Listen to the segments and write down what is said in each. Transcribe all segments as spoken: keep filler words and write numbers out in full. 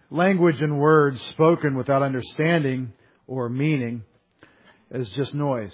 language and words spoken without understanding or meaning is just noise.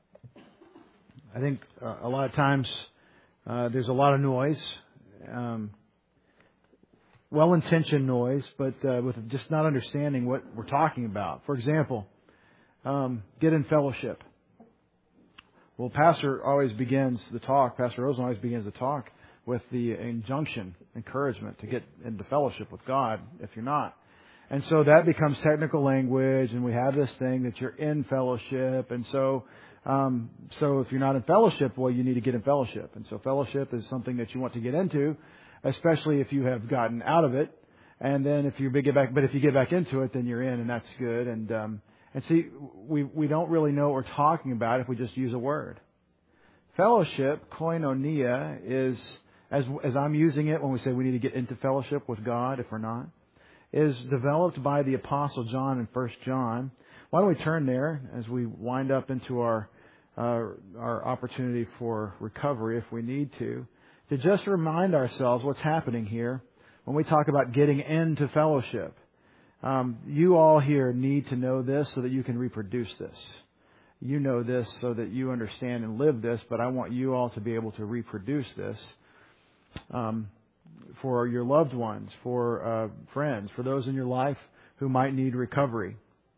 I think uh, a lot of times uh, there's a lot of noise, um, well-intentioned noise, but uh, with just not understanding what we're talking about. For example, um, get in fellowship. Well, Pastor always begins the talk, Pastor Rosen always begins the talk with the injunction, encouragement to get into fellowship with God if you're not. And so that becomes technical language, and we have this thing that you're in fellowship. And so um, so if you're not in fellowship, well, you need to get in fellowship. And so fellowship is something that you want to get into, especially if you have gotten out of it. And then if you get back, but if you get back into it, then you're in, and that's good. And um, and see, we we don't really know what we're talking about if we just use a word. Fellowship, koinonia, is as as I'm using it when we say we need to get into fellowship with God, if we're not, is developed by the Apostle John in First John. Why don't we turn there as we wind up into our uh, our opportunity for recovery, if we need to, to just remind ourselves what's happening here when we talk about getting into fellowship. Um, you all here need to know this so that you can reproduce this. You know this so that you understand and live this, but I want you all to be able to reproduce this um, for your loved ones, for uh, friends, for those in your life who might need recovery.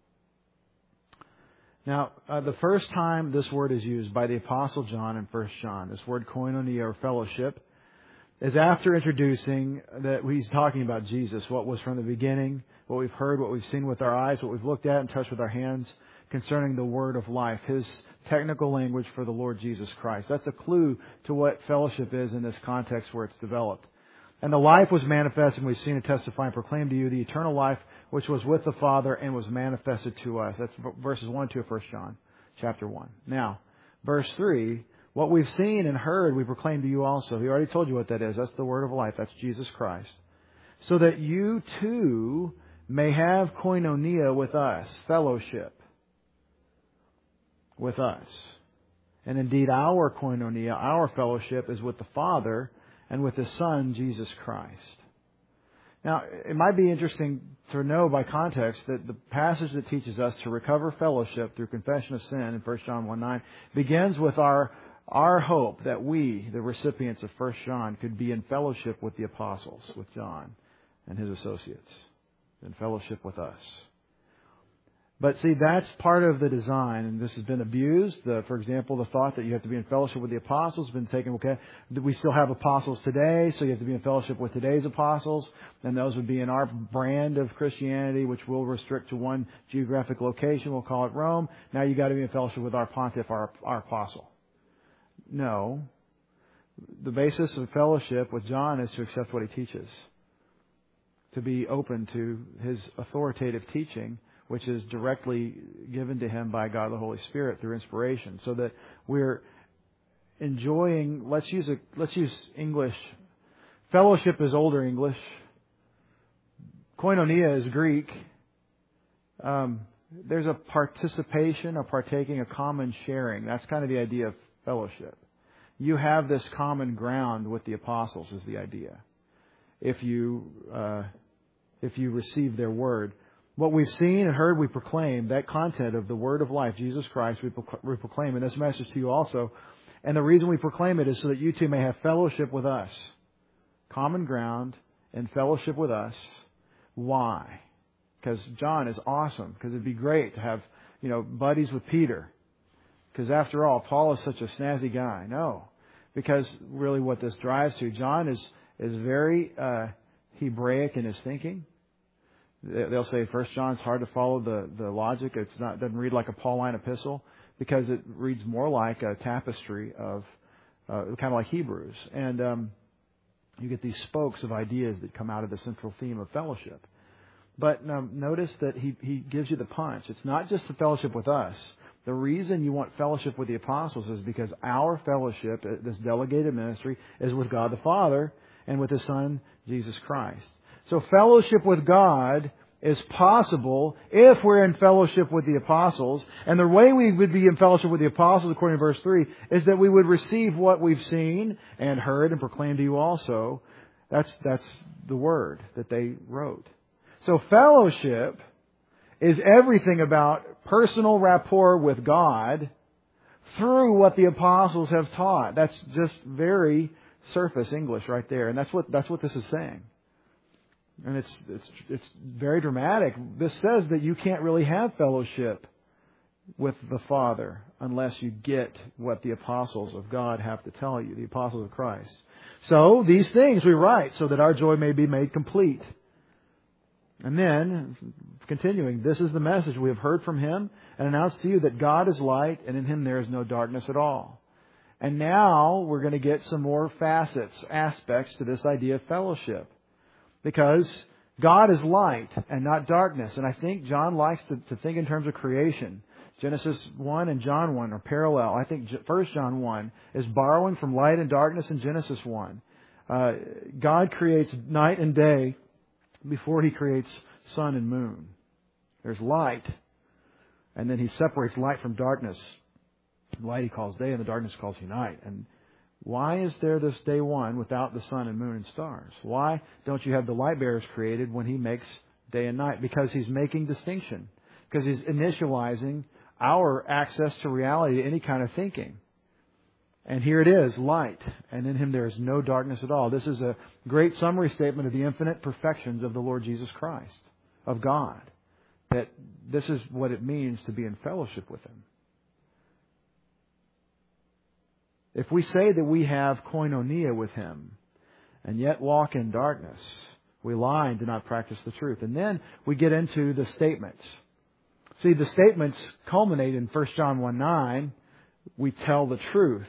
Now, uh, the first time this word is used by the Apostle John in First John, this word koinonia or fellowship, is after introducing that he's talking about Jesus, what was from the beginning, what we've heard, what we've seen with our eyes, what we've looked at and touched with our hands concerning the word of life, his technical language for the Lord Jesus Christ. That's a clue to what fellowship is in this context where it's developed. And the life was manifest, and we've seen it testify and proclaim to you the eternal life which was with the Father and was manifested to us. That's verses one and two of First John chapter one. Now, verse three, what we've seen and heard we proclaim to you also. He already told you what that is. That's the word of life. That's Jesus Christ. So that you too may have koinonia with us, fellowship with us. And indeed our koinonia, our fellowship is with the Father and with His Son, Jesus Christ. Now, it might be interesting to know by context that the passage that teaches us to recover fellowship through confession of sin in First John one nine begins with our our hope that we, the recipients of First John, could be in fellowship with the apostles, with John and his associates, in fellowship with us. But see, that's part of the design, and this has been abused. The, for example, the thought that you have to be in fellowship with the apostles has been taken, okay, we still have apostles today, so you have to be in fellowship with today's apostles, and those would be in our brand of Christianity, which we'll restrict to one geographic location. We'll call it Rome. Now you got to be in fellowship with our pontiff, our, our apostle. No. The basis of fellowship with John is to accept what he teaches, to be open to his authoritative teaching, which is directly given to him by God the Holy Spirit through inspiration, so that we're enjoying. Let's use a let's use English. Fellowship is older English. Koinonia is Greek. Um, there's a participation, a partaking, a common sharing. That's kind of the idea of fellowship. You have this common ground with the apostles, is the idea. If you uh, if you receive their word. What we've seen and heard, we proclaim. That content of the word of life, Jesus Christ, we proclaim in this message to you also. And the reason we proclaim it is so that you too may have fellowship with us. Common ground and fellowship with us. Why? Because John is awesome. Because it'd be great to have, you know, buddies with Peter. Because after all, Paul is such a snazzy guy. No. Because really what this drives to, John is, is very uh, Hebraic in his thinking. They'll say First John's hard to follow the, the logic. It's not doesn't read like a Pauline epistle because it reads more like a tapestry of uh, kind of like Hebrews, and um, you get these spokes of ideas that come out of the central theme of fellowship. But um, notice that he he gives you the punch. It's not just the fellowship with us. The reason you want fellowship with the apostles is because our fellowship, this delegated ministry, is with God the Father and with His Son Jesus Christ. So fellowship with God is possible if we're in fellowship with the apostles. And the way we would be in fellowship with the apostles, according to verse three, is that we would receive what we've seen and heard and proclaimed to you also. That's, that's the word that they wrote. So fellowship is everything about personal rapport with God through what the apostles have taught. That's just very surface English right there. And that's what that's what this is saying. And it's it's it's very dramatic. This says that you can't really have fellowship with the Father unless you get what the apostles of God have to tell you, the apostles of Christ. So these things we write so that our joy may be made complete. And then, continuing, this is the message we have heard from Him and announced to you, that God is light and in Him there is no darkness at all. And now we're going to get some more facets, aspects to this idea of fellowship. Because God is light and not darkness. And I think John likes to, to think in terms of creation. Genesis one and John one are parallel. I think First John one is borrowing from light and darkness in Genesis one. Uh, God creates night and day before He creates sun and moon. There's light, and then He separates light from darkness. Light He calls day, and the darkness calls He night. And why is there this day one without the sun and moon and stars? Why don't you have the light bearers created when He makes day and night? Because He's making distinction. Because He's initializing our access to reality, to any kind of thinking. And here it is, light. And in Him there is no darkness at all. This is a great summary statement of the infinite perfections of the Lord Jesus Christ, of God. That this is what it means to be in fellowship with Him. If we say that we have koinonia with Him and yet walk in darkness, we lie and do not practice the truth. And then we get into the statements. See, the statements culminate in First John one nine. We tell the truth.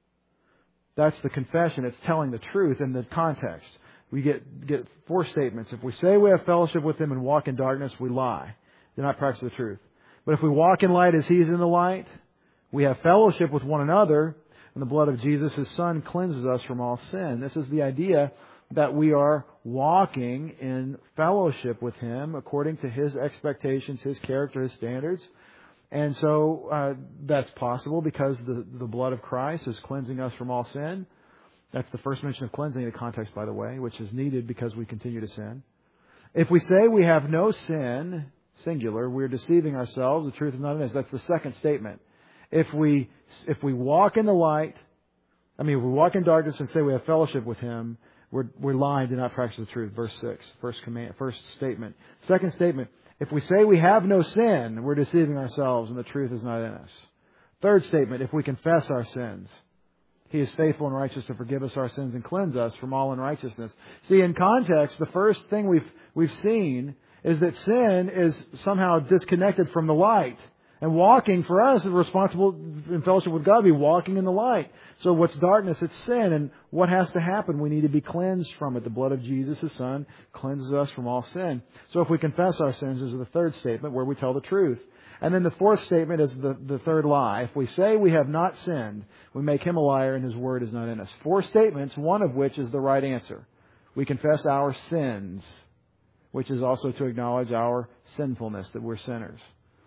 That's the confession. It's telling the truth in the context. We get, get four statements. If we say we have fellowship with Him and walk in darkness, we lie. Do not practice the truth. But if we walk in light as He is in the light, we have fellowship with one another, and the blood of Jesus, His Son, cleanses us from all sin. This is the idea that we are walking in fellowship with Him according to His expectations, His character, His standards. And so uh, that's possible because the, the blood of Christ is cleansing us from all sin. That's the first mention of cleansing in the context, by the way, which is needed because we continue to sin. If we say we have no sin, singular, we're deceiving ourselves. The truth is not in us. That's the second statement. If we if we walk in the light, I mean, if we walk in darkness and say we have fellowship with Him, we're we're lying, do not practice the truth. Verse six, first command, first statement. Second statement. If we say we have no sin, we're deceiving ourselves and the truth is not in us. Third statement, if we confess our sins, He is faithful and righteous to forgive us our sins and cleanse us from all unrighteousness. See, in context, the first thing we've we've seen is that sin is somehow disconnected from the light. And walking for us is responsible in fellowship with God, be walking in the light. So what's darkness? It's sin. And what has to happen? We need to be cleansed from it. The blood of Jesus, His Son, cleanses us from all sin. So if we confess our sins, this is the third statement where we tell the truth. And then the fourth statement is the, the third lie. If we say we have not sinned, we make Him a liar and His word is not in us. Four statements, one of which is the right answer. We confess our sins, which is also to acknowledge our sinfulness, that we're sinners.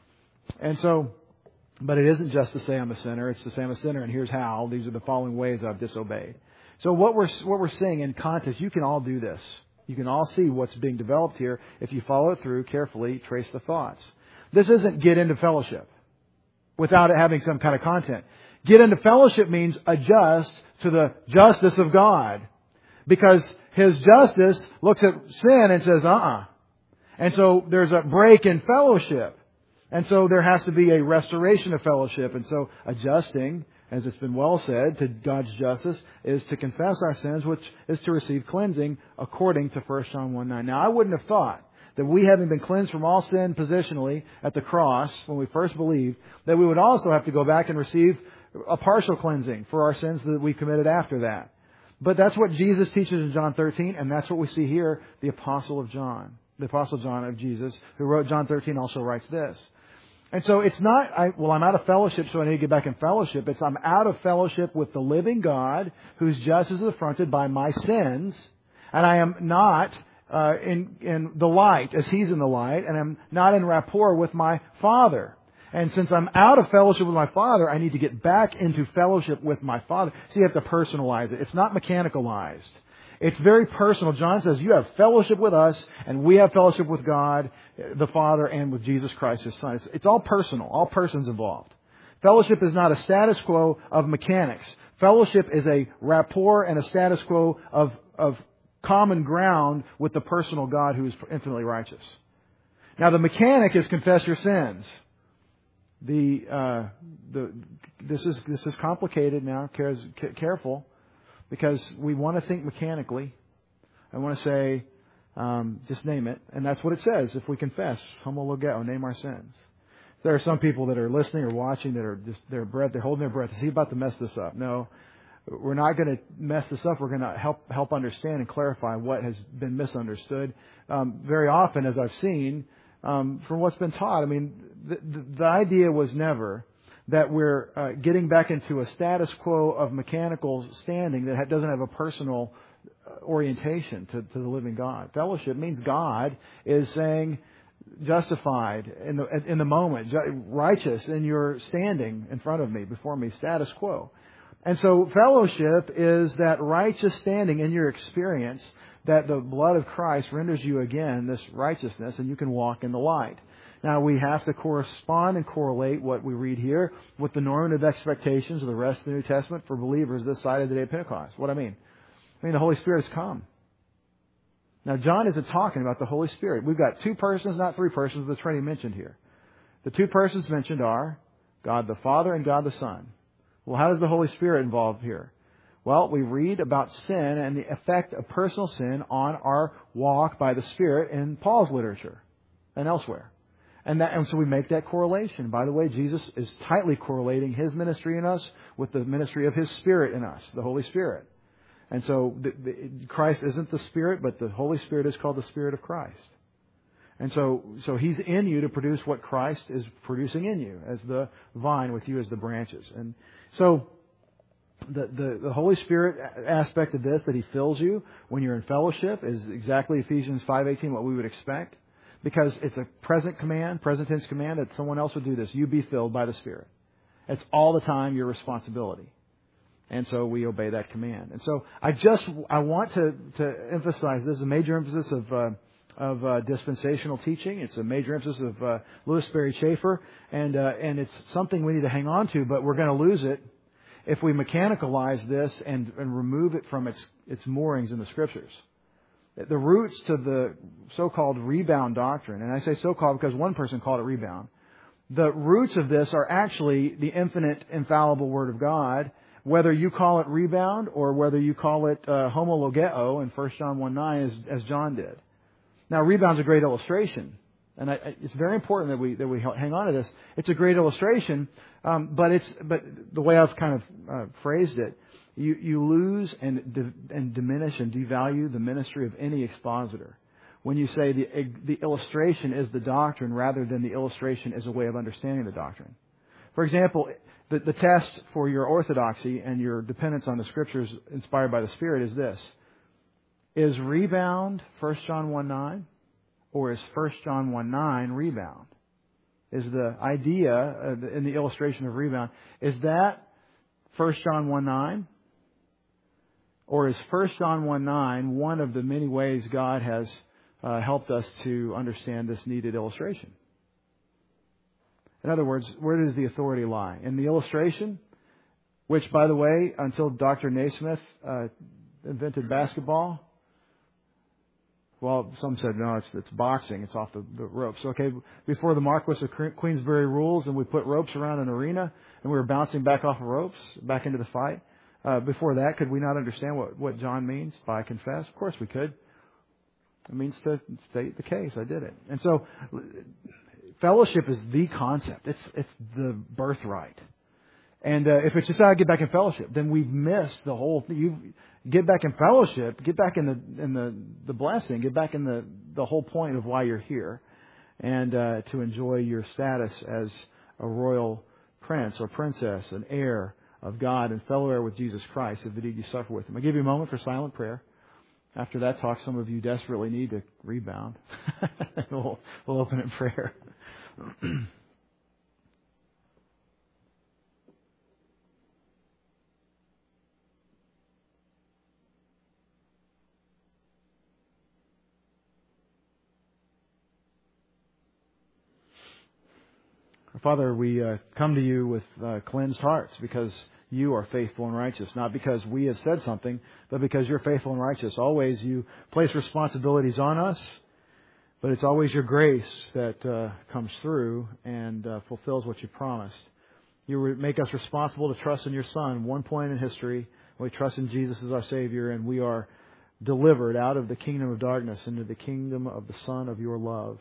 And so, but it isn't just to say I'm a sinner. It's to say I'm a sinner, and here's how. These are the following ways I've disobeyed. So what we're what we're seeing in context, you can all do this. You can all see what's being developed here if you follow it through carefully, trace the thoughts. This isn't get into fellowship without it having some kind of content. Get into fellowship means adjust to the justice of God, because His justice looks at sin and says, uh-uh. And so there's a break in fellowship. And so there has to be a restoration of fellowship. And so adjusting, as it's been well said, to God's justice is to confess our sins, which is to receive cleansing according to First John one nine. Now, I wouldn't have thought that we, having been cleansed from all sin positionally at the cross when we first believed, that we would also have to go back and receive a partial cleansing for our sins that we committed after that. But that's what Jesus teaches in John thirteen, and that's what we see here, the Apostle of John. The Apostle John of Jesus, who wrote John thirteen, also writes this. And so it's not, I, well, I'm out of fellowship, so I need to get back in fellowship. It's I'm out of fellowship with the living God, whose justice is affronted by my sins, and I am not uh, in, in the light as He's in the light, and I'm not in rapport with my Father. And since I'm out of fellowship with my Father, I need to get back into fellowship with my Father. So you have to personalize it. It's not mechanicalized. It's very personal. John says, you have fellowship with us, and we have fellowship with God, the Father, and with Jesus Christ, His Son. It's, it's all personal, all persons involved. Fellowship is not a status quo of mechanics. Fellowship is a rapport and a status quo of, of common ground with the personal God who is infinitely righteous. Now, the mechanic is confess your sins. The uh, the this is this is complicated now. Careful, because we want to think mechanically. I want to say, um, just name it, and that's what it says. If we confess, homo logeo, name our sins. There are some people that are listening or watching that are just their breath, they're holding their breath. Is he about to mess this up? No, we're not going to mess this up. We're going to help help understand and clarify what has been misunderstood. Um, very often, as I've seen. Um, from what's been taught, I mean, the, the, the idea was never that we're uh, getting back into a status quo of mechanical standing that doesn't have a personal orientation to, to the living God. Fellowship means God is saying, justified in the in the moment, righteous in your standing in front of me, before me, status quo. And so fellowship is that righteous standing in your experience that the blood of Christ renders you again this righteousness, and you can walk in the light. Now, we have to correspond and correlate what we read here with the normative expectations of the rest of the New Testament for believers this side of the day of Pentecost. What I mean? I mean, the Holy Spirit has come. Now, John isn't talking about the Holy Spirit. We've got two persons, not three persons, the Trinity mentioned here. The two persons mentioned are God the Father and God the Son. Well, how is the Holy Spirit involved here? Well, we read about sin and the effect of personal sin on our walk by the Spirit in Paul's literature and elsewhere. And, that, and so we make that correlation. By the way, Jesus is tightly correlating His ministry in us with the ministry of His Spirit in us, the Holy Spirit. And so the, the, Christ isn't the Spirit, but the Holy Spirit is called the Spirit of Christ. And so, so He's in you to produce what Christ is producing in you as the vine, with you as the branches. And so The, the, the Holy Spirit aspect of this, that He fills you when you're in fellowship, is exactly Ephesians five eighteen, what we would expect. Because it's a present command, present tense command, that someone else would do this. You be filled by the Spirit. It's all the time your responsibility. And so we obey that command. And so I just, I want to, to emphasize, this is a major emphasis of, uh, of uh, dispensational teaching. It's a major emphasis of uh, Louis Sperry Chafer. And, uh, and it's something we need to hang on to, but we're going to lose it if we mechanicalize this and, and remove it from its, its moorings in the Scriptures. The roots to the so-called rebound doctrine, and I say so-called because one person called it rebound, the roots of this are actually the infinite, infallible Word of God, whether you call it rebound or whether you call it uh, homo logeo in First John one nine, as, as John did. Now, rebound's a great illustration. And I, it's very important that we that we hang on to this. It's a great illustration, um, but it's but the way I've kind of uh, phrased it, you you lose and di- and diminish and devalue the ministry of any expositor when you say the the illustration is the doctrine rather than the illustration is a way of understanding the doctrine. For example, the the test for your orthodoxy and your dependence on the Scriptures inspired by the Spirit is this: is rebound First John one nine? Or is First John one nine rebound? Is the idea uh, in the illustration of rebound, is that First John one nine? Or is First John one nine one of the many ways God has uh, helped us to understand this needed illustration? In other words, where does the authority lie? In the illustration, which, by the way, until Doctor Naismith uh, invented basketball, well, some said, no, it's it's boxing. It's off the, the ropes. Okay, before the Marquess of Queensberry rules and we put ropes around an arena and we were bouncing back off of ropes, back into the fight. Uh, before that, could we not understand what, what John means by confess? Of course we could. It means to state the case. I did it. And so fellowship is the concept. It's it's the birthright. And uh, if it's just, I get back in fellowship, then we've missed the whole thing. You get back in fellowship, get back in the in the, the blessing, get back in the, the whole point of why you're here, and uh, to enjoy your status as a royal prince or princess, an heir of God and fellow heir with Jesus Christ, if indeed you suffer with Him. I'll give you a moment for silent prayer. After that talk, some of you desperately need to rebound. we'll, we'll open in prayer. Father, we uh, come to you with uh, cleansed hearts because you are faithful and righteous, not because we have said something, but because you're faithful and righteous. Always you place responsibilities on us, but it's always your grace that uh, comes through and uh, fulfills what you promised. You make us responsible to trust in your Son. One point in history, we trust in Jesus as our Savior, and we are delivered out of the kingdom of darkness into the kingdom of the Son of your love.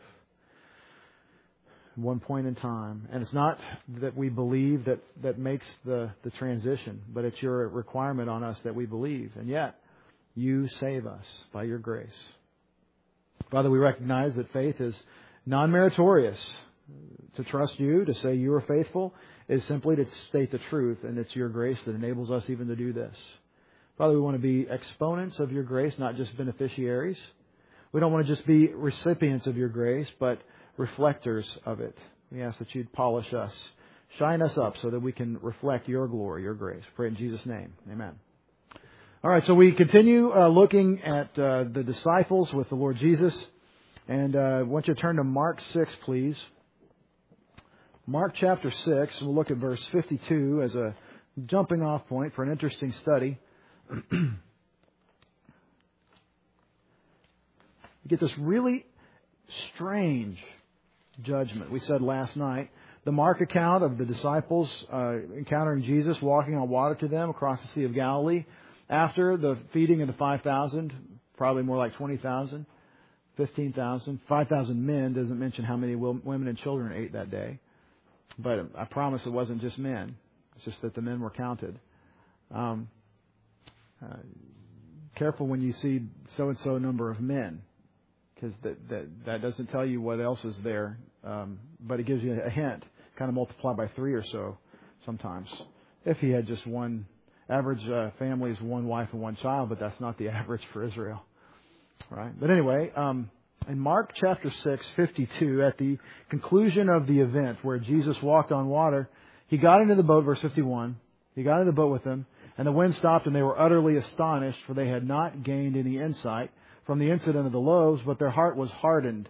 One point in time. And it's not that we believe that, that makes the, the transition, but it's your requirement on us that we believe. And yet, you save us by your grace. Father, we recognize that faith is non-meritorious. To trust you, to say you are faithful, is simply to state the truth, and it's your grace that enables us even to do this. Father, we want to be exponents of your grace, not just beneficiaries. We don't want to just be recipients of your grace, but reflectors of it. We ask that you'd polish us, shine us up so that we can reflect your glory, your grace. Pray in Jesus' name. Amen. All right, so we continue uh, looking at uh, the disciples with the Lord Jesus. And uh, I want you to turn to Mark six, please. Mark chapter six, we'll look at verse fifty-two as a jumping off point for an interesting study. You get this really strange judgment. We said last night, the Mark account of the disciples uh, encountering Jesus, walking on water to them across the Sea of Galilee, after the feeding of the five thousand, probably more like twenty thousand, fifteen thousand, five thousand men, doesn't mention how many women and children ate that day. But I promise it wasn't just men. It's just that the men were counted. Um, uh, careful when you see so-and-so number of men, because that, that, that doesn't tell you what else is there. Um, but it gives you a hint. Kind of multiply by three or so sometimes. If he had just one, average uh, family is one wife and one child, but that's not the average for Israel. Right? But anyway, um, in Mark chapter six, fifty-two, at the conclusion of the event where Jesus walked on water, he got into the boat, verse fifty-one. He got into the boat with them, and the wind stopped, and they were utterly astonished, for they had not gained any insight from the incident of the loaves, but their heart was hardened.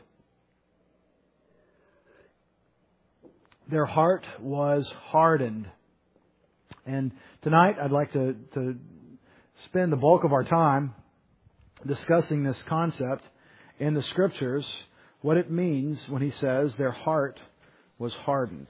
Their heart was hardened. And tonight I'd like to, to spend the bulk of our time discussing this concept in the Scriptures, what it means when he says their heart was hardened.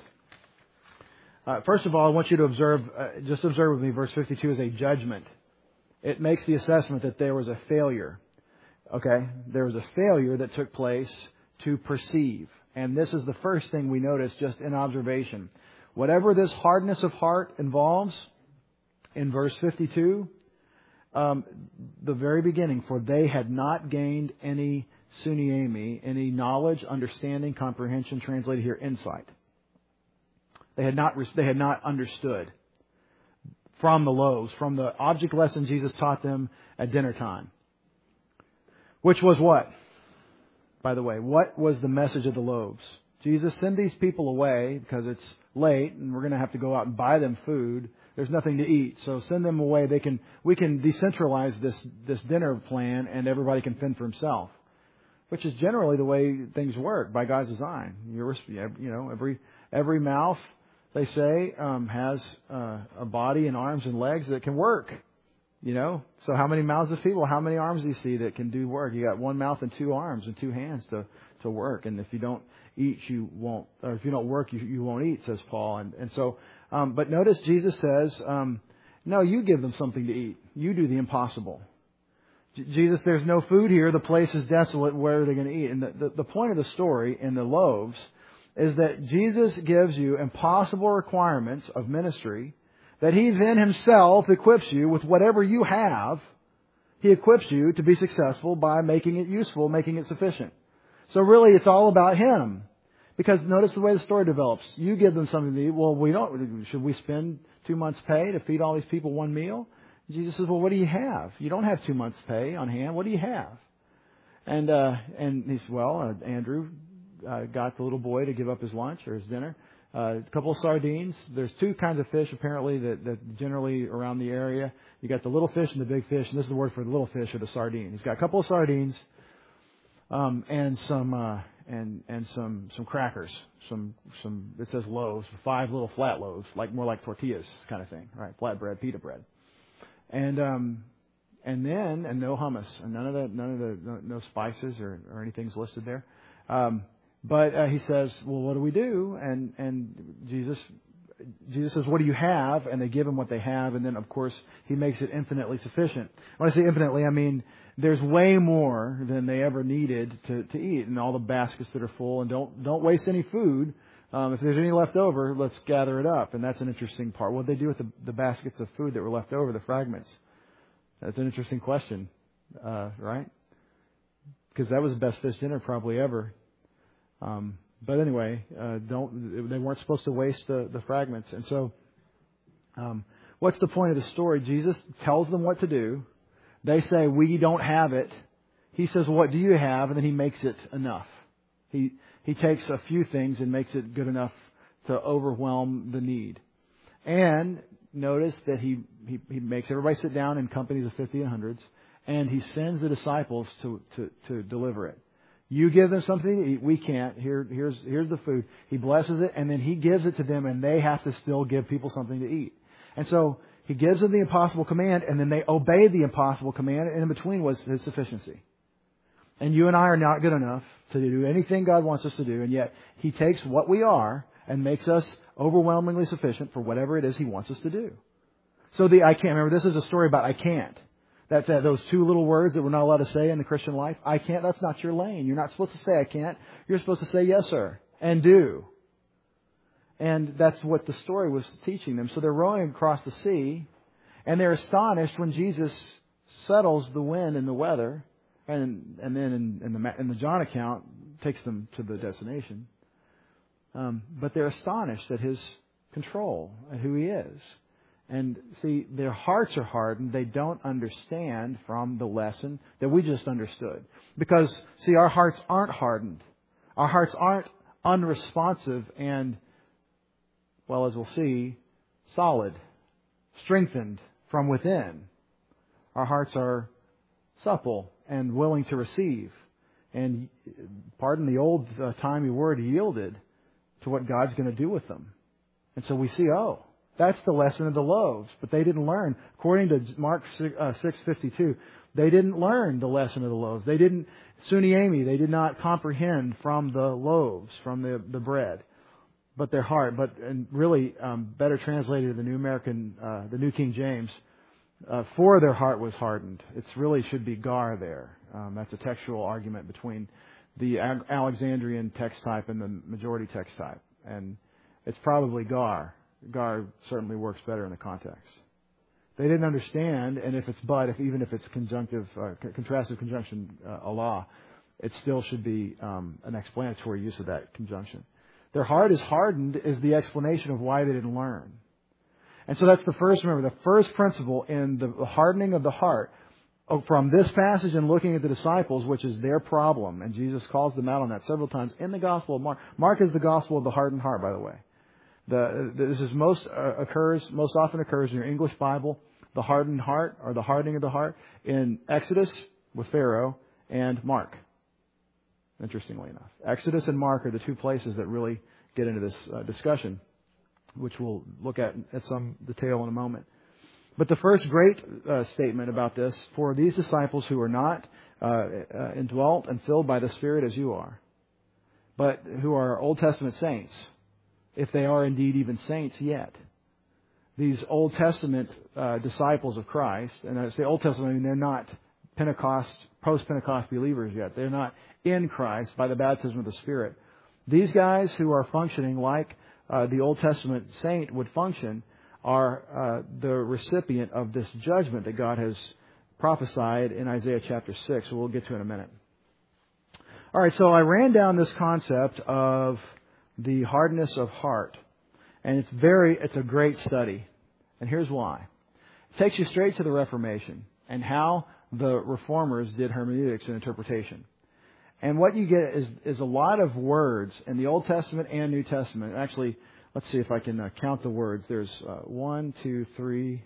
Uh, first of all, I want you to observe, uh, just observe with me, verse fifty-two is a judgment. It makes the assessment that there was a failure. Okay? There was a failure that took place to perceive. And this is the first thing we notice just in observation. Whatever this hardness of heart involves, in verse fifty-two, um, the very beginning, for they had not gained any suniemi, any knowledge, understanding, comprehension, translated here, insight. They had not, they had not understood from the loaves, from the object lesson Jesus taught them at dinner time. Which was what? By the way, what was the message of the loaves? Jesus, send these people away because it's late and we're going to have to go out and buy them food. There's nothing to eat. So send them away. They can, we can decentralize this, this dinner plan and everybody can fend for himself. Which is generally the way things work by God's design. You're, you know, every, every mouth, they say, um, has uh, a body and arms and legs that can work. You know, so how many mouths to feed? Well, how many arms do you see that can do work? You got one mouth and two arms and two hands to, to work. And if you don't eat, you won't, or if you don't work, you, you won't eat, says Paul. And, and so, um, but notice Jesus says, um, no, you give them something to eat. You do the impossible. J- Jesus, there's no food here. The place is desolate. Where are they going to eat? And the, the, the point of the story in the loaves is that Jesus gives you impossible requirements of ministry that He then Himself equips you with whatever you have. He equips you to be successful by making it useful, making it sufficient. So really, it's all about Him. Because notice the way the story develops. You give them something to eat. Well, we don't. Should we spend two months' pay to feed all these people one meal? Jesus says, well, what do you have? You don't have two months' pay on hand. What do you have? And uh, and he said, well, uh, Andrew uh, got the little boy to give up his lunch or his dinner. Uh, a couple of sardines. There's two kinds of fish, apparently, that, that generally around the area. You got the little fish and the big fish. And this is the word for the little fish or the sardine. He's got a couple of sardines um, and some uh, and, and some, some crackers, some, some, it says loaves, five little flat loaves, like more like tortillas kind of thing, right? Flatbread, pita bread. And, um, and then, and no hummus, and none of the, none of the, no, no spices or, or anything's listed there. Um, but, uh, he says, well, what do we do? And, and Jesus, Jesus says, what do you have? And they give him what they have. And then, of course, he makes it infinitely sufficient. When I say infinitely, I mean there's way more than they ever needed to, to eat, and all the baskets that are full. And don't don't waste any food. Um, if there's any left over, let's gather it up. And that's an interesting part. What did they do with the, the baskets of food that were left over, the fragments? That's an interesting question, uh, right? Because that was the best fish dinner probably ever. Um, But anyway, uh, don't they weren't supposed to waste the, the fragments. And so, um, what's the point of the story? Jesus tells them what to do. They say, we don't have it. He says, well, what do you have? And then he makes it enough. He he takes a few things and makes it good enough to overwhelm the need. And notice that he, he, he makes everybody sit down in companies of fifty and hundreds. And he sends the disciples to, to, to deliver it. You give them something to eat. We can't. Here, here's, here's the food. He blesses it, and then he gives it to them, and they have to still give people something to eat. And so he gives them the impossible command, and then they obey the impossible command, and in between was his sufficiency. And you and I are not good enough to do anything God wants us to do, and yet he takes what we are and makes us overwhelmingly sufficient for whatever it is he wants us to do. So the I can't, remember, this is a story about I can't. That, that those two little words that we're not allowed to say in the Christian life, I can't, that's not your lane. You're not supposed to say I can't. You're supposed to say yes, sir, and do. And that's what the story was teaching them. So they're rowing across the sea, and they're astonished when Jesus settles the wind and the weather, and and then in, in the in the John account takes them to the destination. Um, but they're astonished at his control and who he is. And see, their hearts are hardened. They don't understand from the lesson that we just understood. Because, see, our hearts aren't hardened. Our hearts aren't unresponsive and, well, as we'll see, solid, strengthened from within. Our hearts are supple and willing to receive. And, pardon the old-timey word, yielded to what God's going to do with them. And so we see, oh, that's the lesson of the loaves. But they didn't learn. According to Mark six fifty-two, they didn't learn the lesson of the loaves. They didn't, suniemi, they did not comprehend from the loaves, from the, the bread. But their heart, but and really um, better translated in the New American, uh, the New King James, uh, for their heart was hardened. It really should be gar there. Um, that's a textual argument between the Alexandrian text type and the majority text type. And it's probably gar. Gar certainly works better in the context. They didn't understand, and if it's but, if even if it's conjunctive, uh, contrastive conjunction uh, Allah, it still should be um, an explanatory use of that conjunction. Their heart is hardened is the explanation of why they didn't learn. And so that's the first, remember, the first principle in the hardening of the heart from this passage and looking at the disciples, which is their problem. And Jesus calls them out on that several times in the Gospel of Mark. Mark is the Gospel of the hardened heart, by the way. The, this is most uh, occurs, most often occurs in your English Bible, the hardened heart or the hardening of the heart in Exodus with Pharaoh and Mark. Interestingly enough, Exodus and Mark are the two places that really get into this uh, discussion, which we'll look at at some detail in a moment. But the first great uh, statement about this, for these disciples who are not uh, uh, indwelt and filled by the Spirit as you are, but who are Old Testament saints, if they are indeed even saints yet. These Old Testament uh, disciples of Christ, and I say Old Testament, I mean they're not Pentecost, post-Pentecost believers yet. They're not in Christ by the baptism of the Spirit. These guys who are functioning like uh, the Old Testament saint would function are uh, the recipient of this judgment that God has prophesied in Isaiah chapter six, we'll get to in a minute. All right, so I ran down this concept of the hardness of heart, and it's very, it's a great study. And here's why. It takes you straight to the Reformation and how the reformers did hermeneutics and interpretation. And what you get is, is a lot of words in the Old Testament and New Testament. Actually, let's see if I can uh, count the words. There's uh, one, two, three,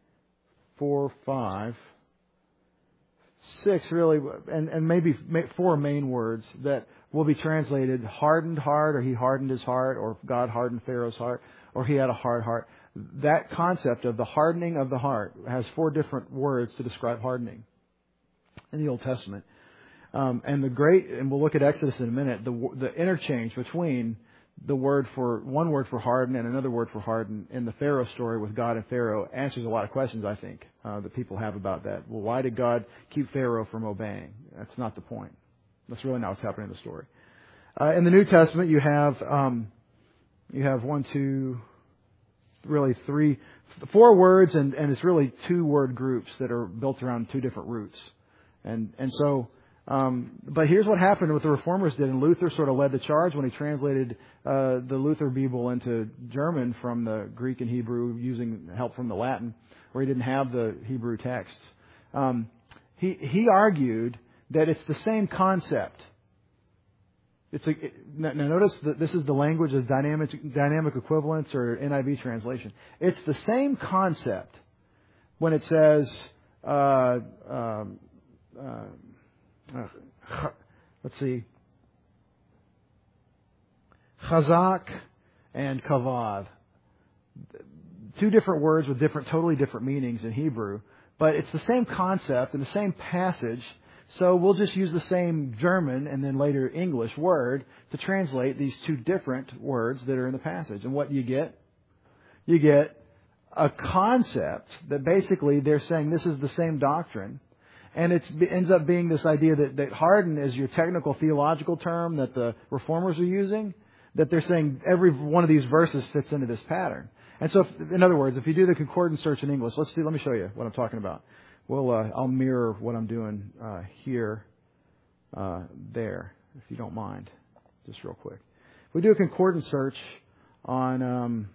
four, five, six really, and, and maybe four main words that will be translated hardened heart, or he hardened his heart, or God hardened Pharaoh's heart, or he had a hard heart. That concept of the hardening of the heart has four different words to describe hardening in the Old Testament. Um, and the great, and we'll look at Exodus in a minute, the, the interchange between the word for, one word for harden and another word for harden in the Pharaoh story with God and Pharaoh answers a lot of questions, I think, uh, that people have about that. Well, why did God keep Pharaoh from obeying? That's not the point. That's really not what's happening in the story. Uh, in the New Testament, you have, um, you have one, two, really three, four words, and, and it's really two word groups that are built around two different roots. And, and so, Um, but here's what happened, what the Reformers did, and Luther sort of led the charge when he translated uh, the Luther Bible into German from the Greek and Hebrew using help from the Latin, where he didn't have the Hebrew texts. Um, he he argued that it's the same concept. It's a, it, now notice that this is the language of dynamic dynamic equivalence or N I V translation. It's the same concept when it says. Uh, um, uh, Uh, let's see. Chazak and kavad. Two different words with different, totally different meanings in Hebrew. But it's the same concept and the same passage. So we'll just use the same German and then later English word to translate these two different words that are in the passage. And what do you get? You get a concept that basically they're saying this is the same doctrine. And it ends up being this idea that, that harden is your technical theological term that the Reformers are using, that they're saying every one of these verses fits into this pattern. And so, if, in other words, if you do the concordance search in English, let's do, let me show you what I'm talking about. We'll, uh, I'll mirror what I'm doing uh, here, uh, there, if you don't mind, just real quick. If we do a concordance search on, um,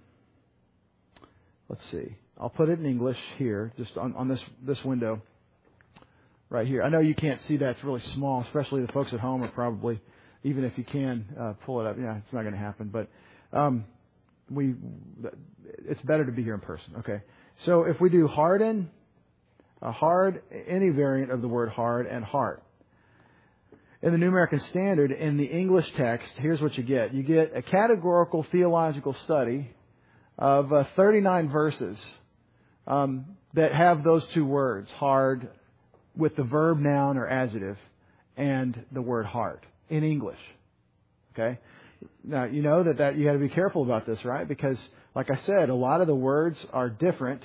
let's see, I'll put it in English here, just on, on this this window. Right here. I know you can't see that. It's really small, especially the folks at home are probably, even if you can uh, pull it up. Yeah, it's not going to happen. But um, we, it's better to be here in person. Okay. So if we do harden, a hard, any variant of the word hard, and heart. In the New American Standard, in the English text, here's what you get. You get a categorical theological study of uh, thirty-nine verses um, that have those two words, hard, with the verb, noun, or adjective, and the word heart in English. Okay? Now, you know that, that you got to be careful about this, right? Because, like I said, a lot of the words are different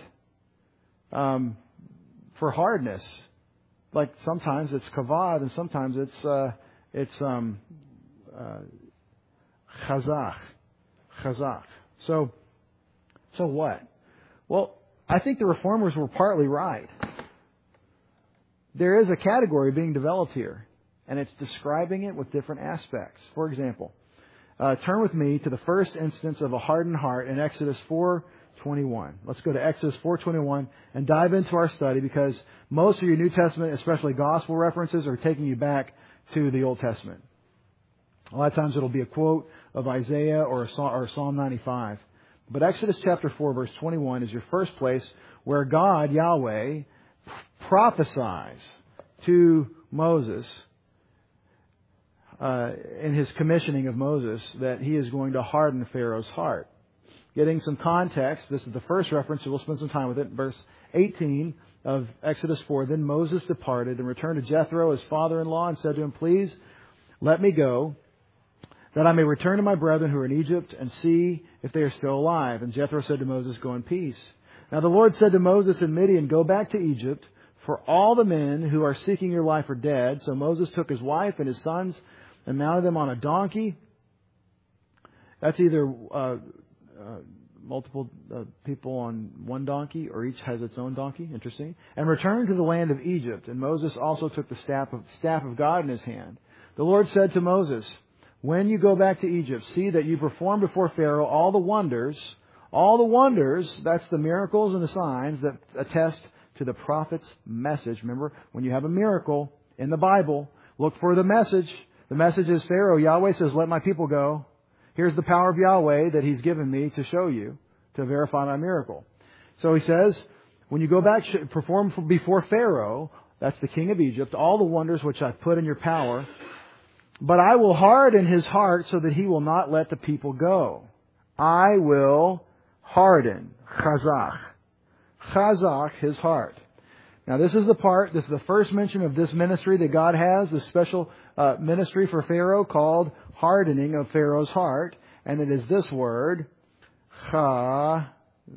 um, for hardness. Like sometimes it's kavad, and sometimes it's uh, it's um, uh, chazak, chazak. So, so what? Well, I think the Reformers were partly right. There is a category being developed here, and it's describing it with different aspects. For example, uh, turn with me to the first instance of a hardened heart in Exodus four twenty-one. Let's go to Exodus four twenty-one and dive into our study, because most of your New Testament, especially gospel references, are taking you back to the Old Testament. A lot of times it'll be a quote of Isaiah or, or Psalm ninety-five. But Exodus chapter four, verse twenty-one is your first place where God, Yahweh, prophesies to Moses uh, in his commissioning of Moses that he is going to harden Pharaoh's heart. Getting some context, this is the first reference, so we'll spend some time with it. Verse eighteen of Exodus four, Then Moses departed and returned to Jethro, his father-in-law, and said to him, Please let me go, that I may return to my brethren who are in Egypt and see if they are still alive. And Jethro said to Moses, Go in peace. Now the Lord said to Moses in Midian, Go back to Egypt, for all the men who are seeking your life are dead. So Moses took his wife and his sons and mounted them on a donkey. That's either uh, uh, multiple uh, people on one donkey, or each has its own donkey. Interesting. And returned to the land of Egypt. And Moses also took the staff of, staff of God in his hand. The Lord said to Moses, When you go back to Egypt, see that you perform before Pharaoh all the wonders, all the wonders, that's the miracles and the signs that attest to the prophet's message. Remember, when you have a miracle in the Bible, look for the message. The message is Pharaoh, Yahweh says, let my people go. Here's the power of Yahweh that He's given me to show you, to verify my miracle. So He says, when you go back, perform before Pharaoh, that's the king of Egypt, all the wonders which I've put in your power, But I will harden his heart so that he will not let the people go. I will harden. Chazak. Chazak, his heart. Now this is the part, this is the first mention of this ministry that God has, this special uh, ministry for Pharaoh called hardening of Pharaoh's heart. And it is this word, Chazak.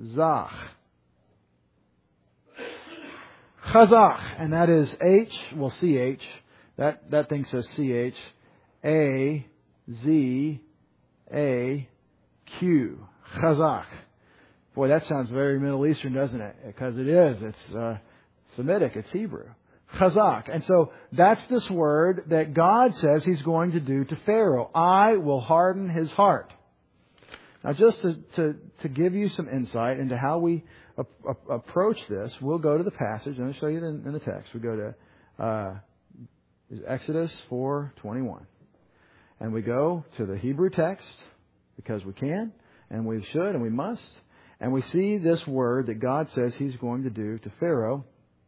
Chazak. And that is H, well C H. That, that thing says C H. A, Z, A, Q. Chazak. Boy, that sounds very Middle Eastern, doesn't it? Because it is. It's uh, Semitic. It's Hebrew. Chazak. And so that's this word that God says He's going to do to Pharaoh. I will harden his heart. Now, just to, to, to give you some insight into how we a, a, approach this, we'll go to the passage. I'm going to show you in, in the text. We go to uh, Exodus four twenty-one. And we go to the Hebrew text because we can, and we should, and we must. And we see this word that God says He's going to do to Pharaoh.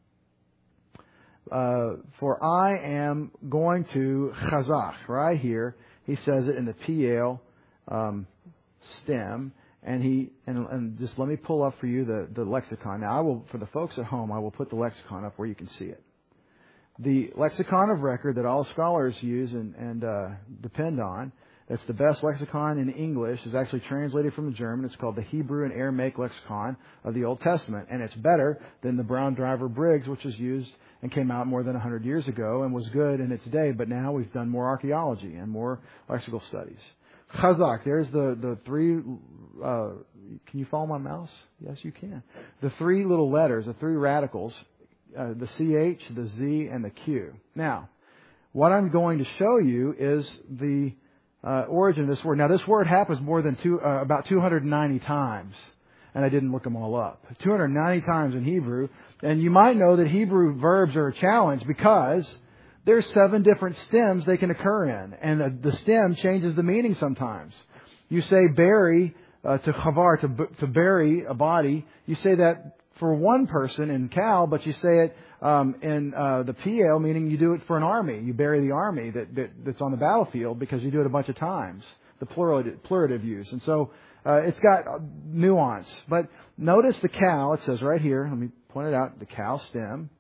Uh, for I am going to chazak. Right here, he says it in the P L um, stem. And he and, and just let me pull up for you the, the lexicon. Now, I will, for the folks at home, I will put the lexicon up where you can see it. The lexicon of record that all scholars use and, and uh, depend on, that's the best lexicon in English, is actually translated from the German. It's called the Hebrew and Aramaic lexicon of the Old Testament. And it's better than the Brown Driver Briggs, which was used and came out more than one hundred years ago and was good in its day. But now we've done more archaeology and more lexical studies. Chazak, there's the, the three, uh, can you follow my mouse? Yes, you can. The three little letters, the three radicals, uh, the C H, the Z, and the Q. Now, what I'm going to show you is the uh, origin of this word. Now, this word happens more than two, uh, about two hundred ninety times. And I didn't look them all up. two hundred ninety times in Hebrew. And you might know that Hebrew verbs are a challenge because there's seven different stems they can occur in. And the, the stem changes the meaning sometimes. You say bury, uh, to chavar, to, to bury a body. You say that for one person in Cal, but you say it um, in uh, the P L, meaning you do it for an army. You bury the army that, that that's on the battlefield because you do it a bunch of times. The plurative, plurative use. And so uh, it's got nuance. But notice the Cal, it says right here, let me point it out, the Cal stem.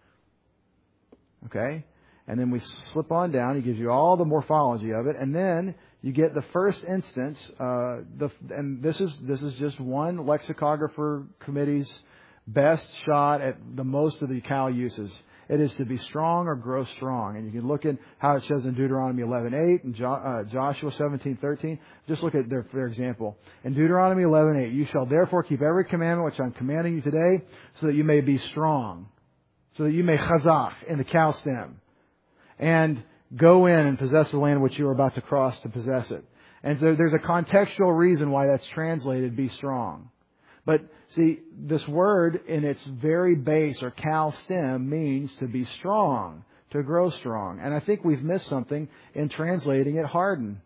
Okay? And then we slip on down. He gives you all the morphology of it. And then you get the first instance. Uh, the, and this is this is just one lexicographer committee's best shot at the most of the Cal uses. It is to be strong or grow strong. And you can look at how it says in Deuteronomy eleven eight and jo- uh, Joshua seventeen thirteen. Just look at their, their example. In Deuteronomy eleven eight, you shall therefore keep every commandment which I'm commanding you today, so that you may be strong, so that you may chazak in the Cal stem, and go in and possess the land which you are about to cross to possess it. And so there's a contextual reason why that's translated be strong. But see, this word in its very base or Cal stem means to be strong, to grow strong. And I think we've missed something in translating it harden.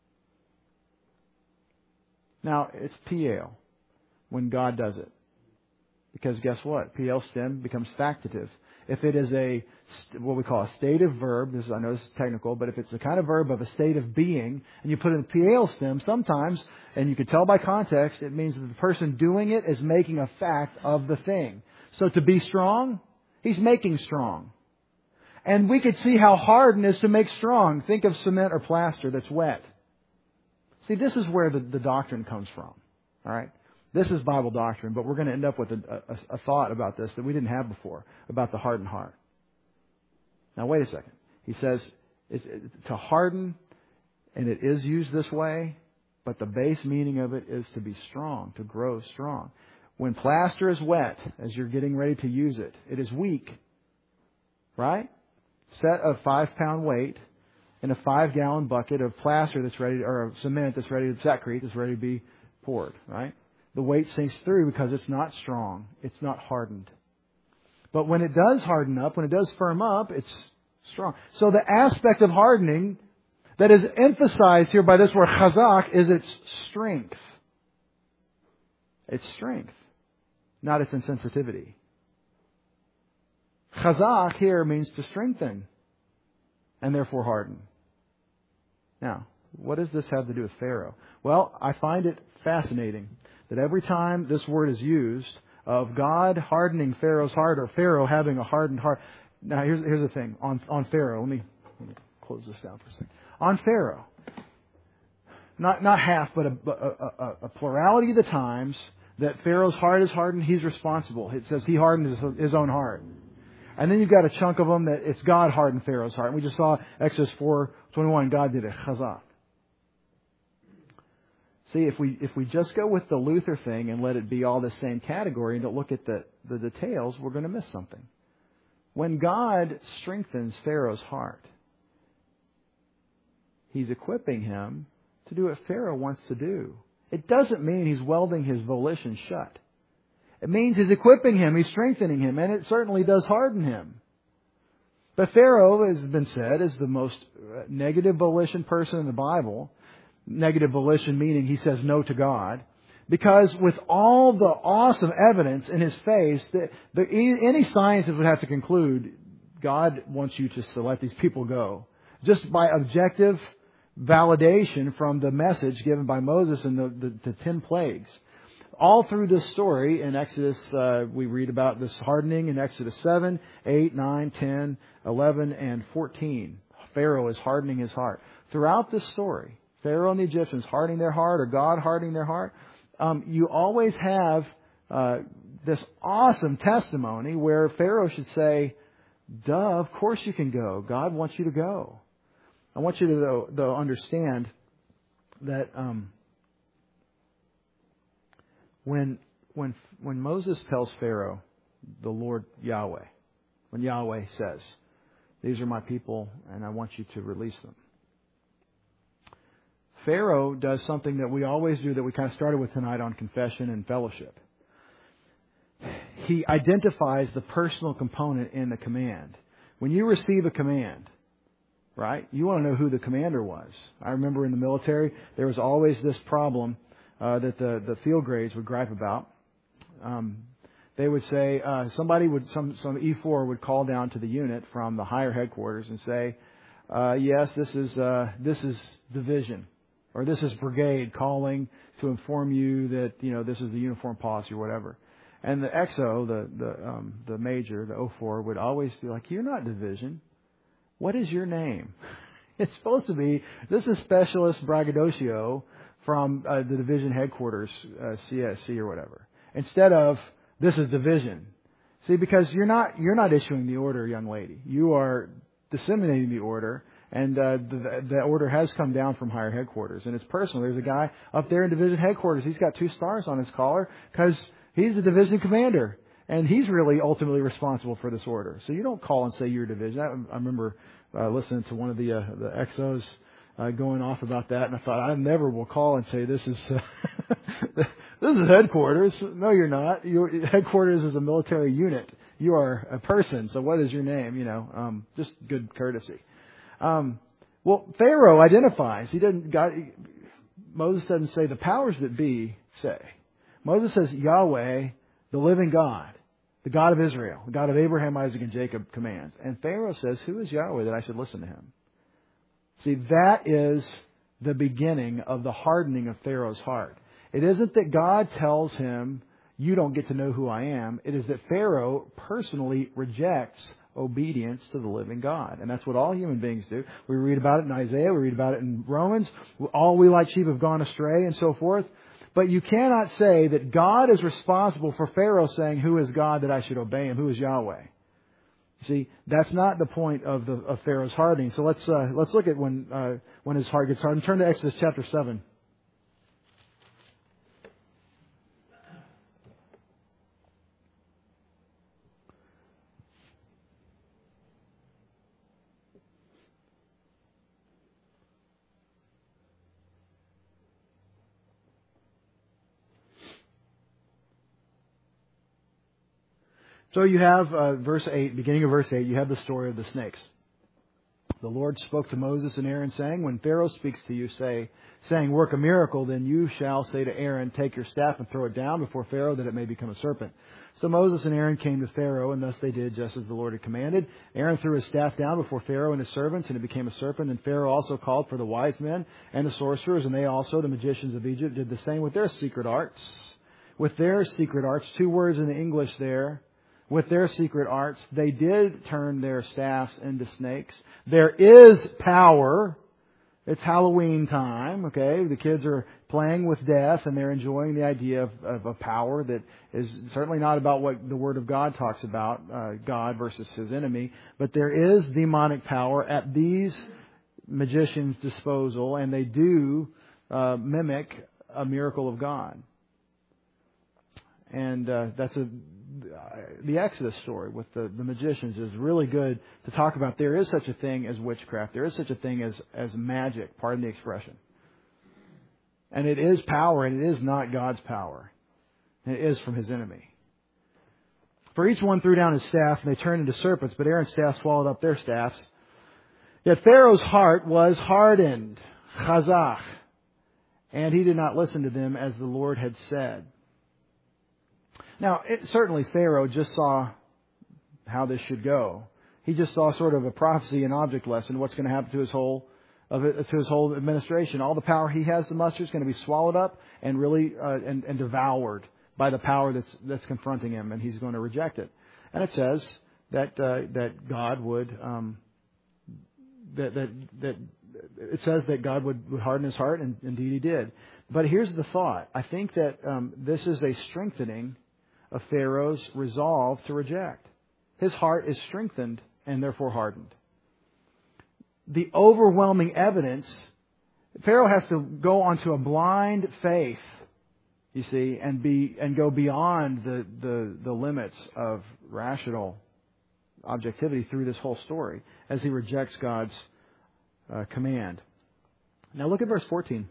Now, it's P L when God does it. Because guess what? P L stem becomes factative. If it is a, what we call a stative verb, this is, I know this is technical, but if it's the kind of verb of a state of being, and you put it in the P L stem, sometimes, and you can tell by context, it means that the person doing it is making a fact of the thing. So to be strong, he's making strong. And we could see how harden is to make strong. Think of cement or plaster that's wet. See, this is where the, the doctrine comes from. All right? This is Bible doctrine, but we're going to end up with a, a, a thought about this that we didn't have before, about the hardened heart. Now, wait a second. He says it's, it's to harden, and it is used this way, but the base meaning of it is to be strong, to grow strong. When plaster is wet, as you're getting ready to use it, it is weak, right? Set a five-pound weight in a five-gallon bucket of plaster that's ready, or of cement that's ready, saccrete that's ready to be poured, right? The weight sinks through because it's not strong. It's not hardened. But when it does harden up, when it does firm up, it's strong. So the aspect of hardening that is emphasized here by this word chazak is its strength. Its strength, not its insensitivity. Chazak here means to strengthen and therefore harden. Now, what does this have to do with Pharaoh? Well, I find it fascinating that every time this word is used of God hardening Pharaoh's heart or Pharaoh having a hardened heart. Now, here's, here's the thing. On, on Pharaoh, let me, let me close this down for a second. On Pharaoh, not, not half, but a, a, a, a plurality of the times that Pharaoh's heart is hardened, he's responsible. It says he hardened his, his own heart. And then you've got a chunk of them that it's God hardened Pharaoh's heart. And we just saw Exodus four twenty-one, God did it. Chazak. See, if we if we just go with the Luther thing and let it be all the same category and don't look at the, the details, we're going to miss something. When God strengthens Pharaoh's heart, He's equipping him to do what Pharaoh wants to do. It doesn't mean He's welding his volition shut. It means He's equipping him, He's strengthening him, and it certainly does harden him. But Pharaoh, as has been said, is the most negative volition person in the Bible. Negative volition meaning he says no to God. Because with all the awesome evidence in his face, that the, any scientist would have to conclude God wants you just to let these people go. Just by objective validation from the message given by Moses and the, the, the ten plagues. All through this story in Exodus, uh, we read about this hardening in Exodus seven, eight, nine, ten, eleven, and fourteen. Pharaoh is hardening his heart. Throughout this story, Pharaoh and the Egyptians hardening their heart or God hardening their heart, um, you always have uh, this awesome testimony where Pharaoh should say, duh, of course you can go. God wants you to go. I want you to, though, though understand that um, when when when Moses tells Pharaoh, the Lord Yahweh, when Yahweh says, these are my people and I want you to release them. Pharaoh does something that we always do that we kind of started with tonight on confession and fellowship. He identifies the personal component in the command. When you receive a command, right, you want to know who the commander was. I remember in the military, there was always this problem uh, that the, the field grades would gripe about. Um, they would say, uh, somebody would, some, some E four would call down to the unit from the higher headquarters and say, uh, yes, this is, uh, this is division. Or this is brigade calling to inform you that, you know, this is the uniform policy or whatever. And the X O, the the um, the major, the O four, would always be like, you're not division. What is your name? It's supposed to be, this is Specialist Braggadocio from uh, the division headquarters, uh, C S C or whatever. Instead of, this is division. See, because you're not you're not issuing the order, young lady. You are disseminating the order. And uh, the, the order has come down from higher headquarters. And it's personal. There's a guy up there in division headquarters. He's got two stars on his collar because he's the division commander. And he's really ultimately responsible for this order. So you don't call and say you're division. I, I remember uh, listening to one of the uh, the X Os uh, going off about that. And I thought, I never will call and say this is uh, this is headquarters. No, you're not. Your headquarters is a military unit. You are a person. So what is your name? You know, um, just good courtesy. Um, well, Pharaoh identifies. He didn't. God, Moses doesn't say the powers that be say. Moses says Yahweh, the living God, the God of Israel, the God of Abraham, Isaac, and Jacob commands. And Pharaoh says, who is Yahweh that I should listen to him? See, that is the beginning of the hardening of Pharaoh's heart. It isn't that God tells him, you don't get to know who I am. It is that Pharaoh personally rejects obedience to the living God. And that's what all human beings do. We read about it in Isaiah. We read about it in Romans. All we like sheep have gone astray and so forth. But you cannot say that God is responsible for Pharaoh saying, who is God that I should obey him? Who is Yahweh? See, that's not the point of the of Pharaoh's hardening. So let's uh, let's look at when uh, when his heart gets hardened. Turn to Exodus chapter seven. So you have uh, verse eight, beginning of verse eight, you have the story of the snakes. The Lord spoke to Moses and Aaron, saying, when Pharaoh speaks to you, say, saying, work a miracle, then you shall say to Aaron, take your staff and throw it down before Pharaoh, that it may become a serpent. So Moses and Aaron came to Pharaoh, and thus they did just as the Lord had commanded. Aaron threw his staff down before Pharaoh and his servants, and it became a serpent. And Pharaoh also called for the wise men and the sorcerers, and they also, the magicians of Egypt, did the same with their secret arts. With their secret arts, two words in the English there. With their secret arts, they did turn their staffs into snakes. There is power. It's Halloween time, okay? The kids are playing with death, and they're enjoying the idea of, of a power that is certainly not about what the Word of God talks about, uh, God versus His enemy. But there is demonic power at these magicians' disposal, and they do uh, mimic a miracle of God. And uh, that's a the Exodus story with the, the magicians is really good to talk about. There is such a thing as witchcraft. There is such a thing as, as magic, pardon the expression. And it is power, and it is not God's power. And it is from His enemy. For each one threw down his staff, and they turned into serpents, but Aaron's staff swallowed up their staffs. Yet Pharaoh's heart was hardened, chazak, and he did not listen to them as the Lord had said. Now, it, certainly Pharaoh just saw how this should go. He just saw sort of a prophecy and object lesson, what's going to happen to his whole of it, to his whole administration. All the power he has to muster is going to be swallowed up and really uh, and, and devoured by the power that's that's confronting him, and he's going to reject it. And it says that uh, that God would um, that that that it says that God would, would harden his heart, and indeed He did. But here's the thought: I think that um, this is a strengthening of Pharaoh's resolve to reject. His heart is strengthened and therefore hardened. The overwhelming evidence, Pharaoh has to go onto a blind faith, you see, and be and go beyond the, the, the limits of rational objectivity through this whole story as he rejects God's uh, command. Now look at verse fourteen.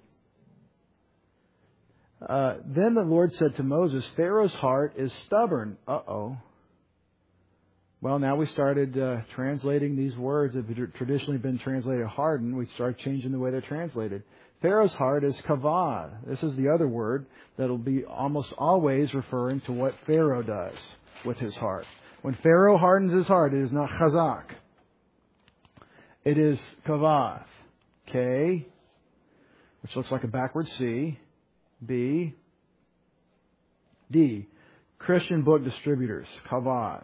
Uh, then the Lord said to Moses, Pharaoh's heart is stubborn. Uh-oh. Well, now we started uh, translating these words that have traditionally been translated hardened. We started changing the way they're translated. Pharaoh's heart is kavad. This is the other word that will be almost always referring to what Pharaoh does with his heart. When Pharaoh hardens his heart, it is not chazak. It is kavad. K, which looks like a backward C. B. D. Christian Book Distributors. Kavad.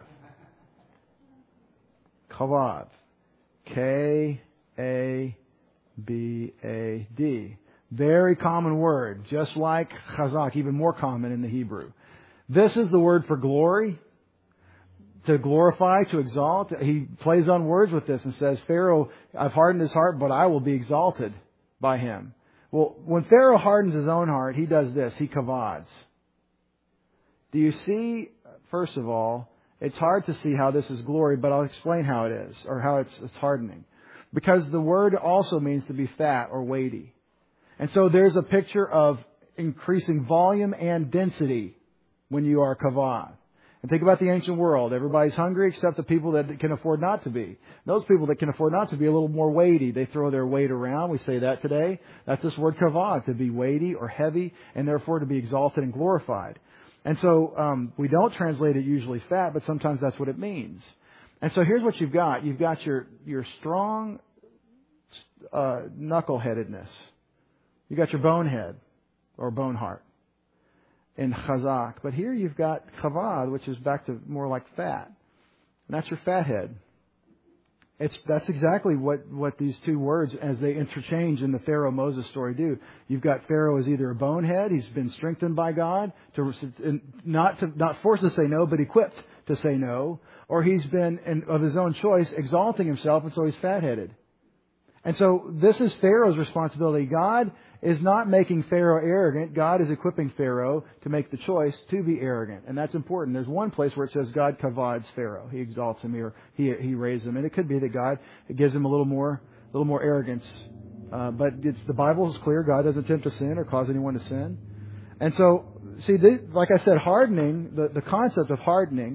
Kavad. K A B A D. Very common word. Just like chazak. Even more common in the Hebrew. This is the word for glory. To glorify, to exalt. He plays on words with this and says, Pharaoh, I've hardened his heart, but I will be exalted by him. Well, when Pharaoh hardens his own heart, he does this. He kavads. Do you see, first of all, it's hard to see how this is glory, but I'll explain how it is, or how it's, it's hardening. Because the word also means to be fat or weighty. And so there's a picture of increasing volume and density when you are kavad. And think about the ancient world. Everybody's hungry except the people that can afford not to be. Those people that can afford not to be a little more weighty. They throw their weight around. We say that today. That's this word kavad, to be weighty or heavy, and therefore to be exalted and glorified. And so um, we don't translate it usually fat, but sometimes that's what it means. And so here's what you've got. You've got your, your strong uh, knuckleheadedness. You've got your bonehead or bone heart in chazak. But here you've got kavad, which is back to more like fat. And that's your fat head. It's, that's exactly what, what these two words, as they interchange in the Pharaoh-Moses story, do. You've got Pharaoh as either a bonehead, he's been strengthened by God, to not to not forced to say no, but equipped to say no, or he's been, in, of his own choice, exalting himself, and so he's fat-headed. And so this is Pharaoh's responsibility. God is not making Pharaoh arrogant. God is equipping Pharaoh to make the choice to be arrogant. And that's important. There's one place where it says God kavads Pharaoh. He exalts him, or he, he raises him. And it could be that God gives him a little more, a little more arrogance. Uh, but it's, the Bible is clear. God doesn't tempt to sin or cause anyone to sin. And so, see, this, like I said, hardening, the, the concept of hardening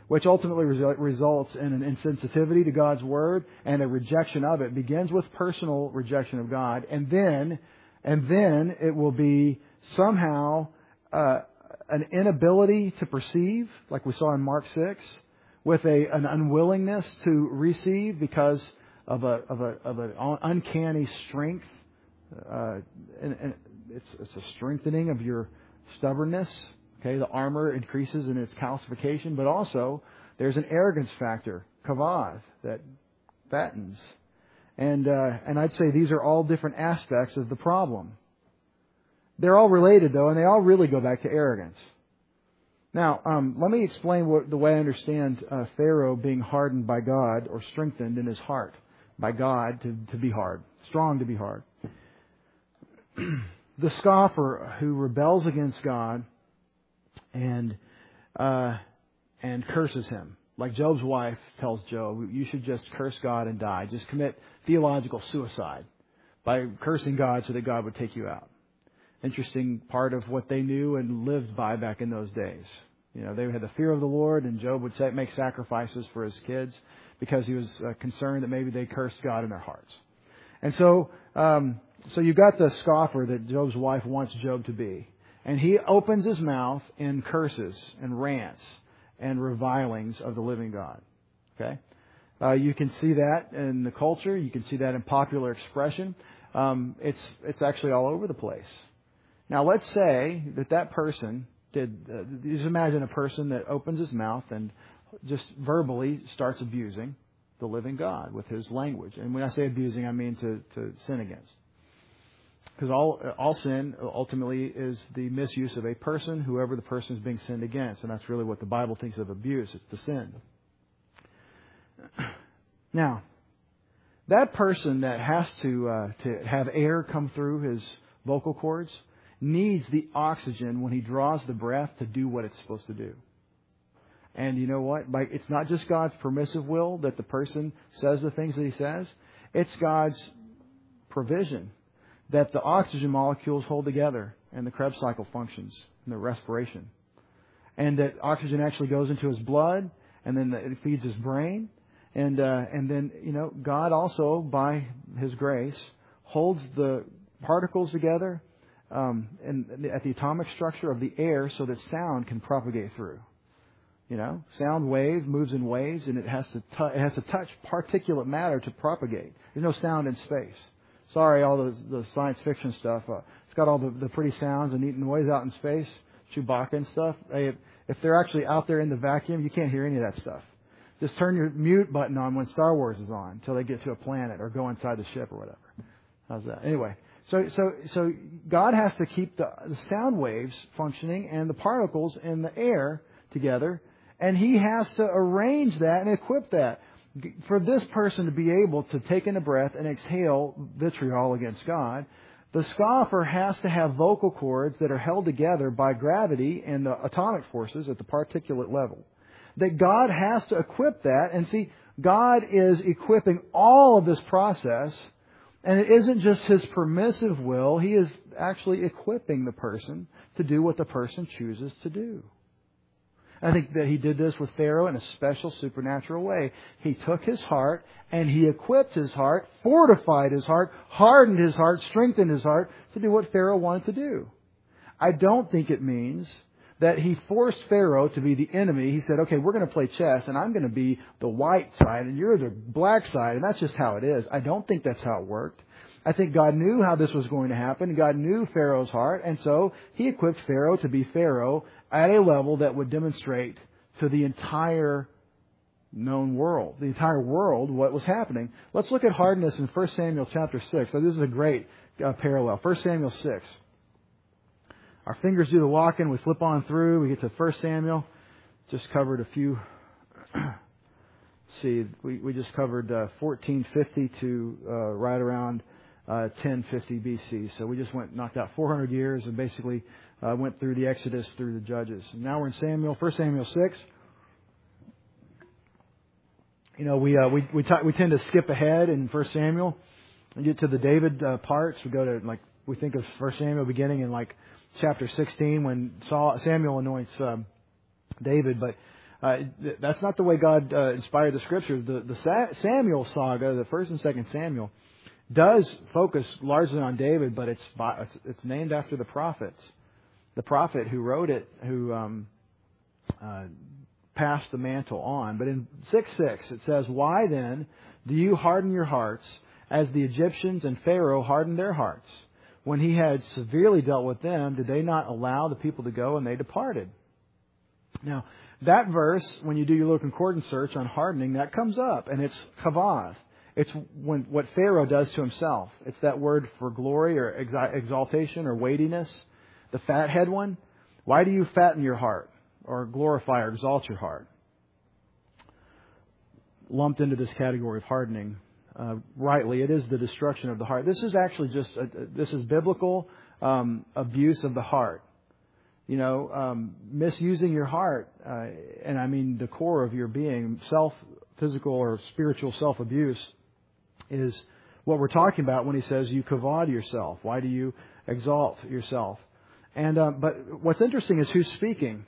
which ultimately resu- results in an insensitivity to God's Word and a rejection of it. Begins with personal rejection of God, and then, and then it will be somehow uh, an inability to perceive, like we saw in Mark six, with a an unwillingness to receive because of a of a of an uncanny strength. Uh, and, and it's it's a strengthening of your stubbornness. Okay, the armor increases in its calcification, but also there's an arrogance factor, kavod, that fattens. And uh, and I'd say these are all different aspects of the problem. They're all related, though, and they all really go back to arrogance. Now, um, let me explain what, the way I understand uh, Pharaoh being hardened by God or strengthened in his heart by God to, to be hard, strong to be hard. The scoffer who rebels against God and uh, and curses Him. Like Job's wife tells Job, you should just curse God and die. Just commit theological suicide by cursing God so that God would take you out. Interesting part of what they knew and lived by back in those days. You know, they had the fear of the Lord, and Job would say, make sacrifices for his kids because he was uh, concerned that maybe they cursed God in their hearts. And so, um, so you got the scoffer that Job's wife wants Job to be. And he opens his mouth in curses and rants and revilings of the living God. Okay? Uh, you can see that in the culture. You can see that in popular expression. Um, it's it's actually all over the place. Now, let's say that that person did. Uh, just imagine a person that opens his mouth and just verbally starts abusing the living God with his language. And when I say abusing, I mean to, to sin against. Because all all sin ultimately is the misuse of a person, whoever the person is being sinned against. And that's really what the Bible thinks of abuse. It's the sin. Now, that person that has to uh, to have air come through his vocal cords needs the oxygen when he draws the breath to do what it's supposed to do. And you know what? Like, it's not just God's permissive will that the person says the things that he says. It's God's provision that the oxygen molecules hold together and the Krebs cycle functions and the respiration. And that oxygen actually goes into his blood, and then it feeds his brain. And uh, and then, you know, God also, by His grace, holds the particles together um, in, at the atomic structure of the air so that sound can propagate through. You know, sound wave moves in waves, and it has to tu- it has to touch particulate matter to propagate. There's no sound in space. Sorry, all the, the science fiction stuff. Uh, it's got all the, the pretty sounds and neat noise out in space, Chewbacca and stuff. Hey, if they're actually out there in the vacuum, you can't hear any of that stuff. Just turn your mute button on when Star Wars is on until they get to a planet or go inside the ship or whatever. How's that? Anyway, so so so God has to keep the, the sound waves functioning and the particles in the air together, and He has to arrange that and equip that. For this person to be able to take in a breath and exhale vitriol against God, the scoffer has to have vocal cords that are held together by gravity and the atomic forces at the particulate level. That God has to equip that. And see, God is equipping all of this process. And it isn't just His permissive will. He is actually equipping the person to do what the person chooses to do. I think that He did this with Pharaoh in a special supernatural way. He took his heart and He equipped his heart, fortified his heart, hardened his heart, strengthened his heart to do what Pharaoh wanted to do. I don't think it means that He forced Pharaoh to be the enemy. He said, okay, we're going to play chess and I'm going to be the white side and you're the black side, and that's just how it is. I don't think that's how it worked. I think God knew how this was going to happen. God knew Pharaoh's heart, and so He equipped Pharaoh to be Pharaoh at a level that would demonstrate to the entire known world, the entire world, what was happening. Let's look at hardness in First Samuel chapter six. So this is a great uh, parallel. First Samuel six. Our fingers do the walking. We flip on through. We get to First Samuel. Just covered a few. see, we, we just covered uh, fourteen fifty to uh, right around uh, ten fifty B C. So we just went knocked out four hundred years and basically uh, went through the Exodus, through the Judges. And now we're in Samuel, First Samuel six. You know, we uh, we we, t- we tend to skip ahead in First Samuel and get to the David uh, parts. We go to like we think of First Samuel beginning in like chapter sixteen when Saul, Samuel anoints um, David. But Uh, that's not the way God uh, inspired the Scriptures. The, the Sa- Samuel saga, the first and second Samuel, does focus largely on David, but it's by, it's, it's named after the prophets. The prophet who wrote it, who um, uh, passed the mantle on. But in six six it says, "Why then do you harden your hearts as the Egyptians and Pharaoh hardened their hearts? When he had severely dealt with them, did they not allow the people to go, and they departed?" Now, that verse, when you do your little concordance search on hardening, that comes up, and it's kavod. It's when what Pharaoh does to himself. It's that word for glory or exaltation or weightiness. The fathead one. Why do you fatten your heart or glorify or exalt your heart? Lumped into this category of hardening, uh, rightly, it is the destruction of the heart. This is actually just a, this is biblical um, abuse of the heart. You know, um, misusing your heart, uh, and I mean the core of your being, self, physical or spiritual self-abuse, is what we're talking about when he says you kavod yourself. Why do you exalt yourself? And uh, but what's interesting is who's speaking.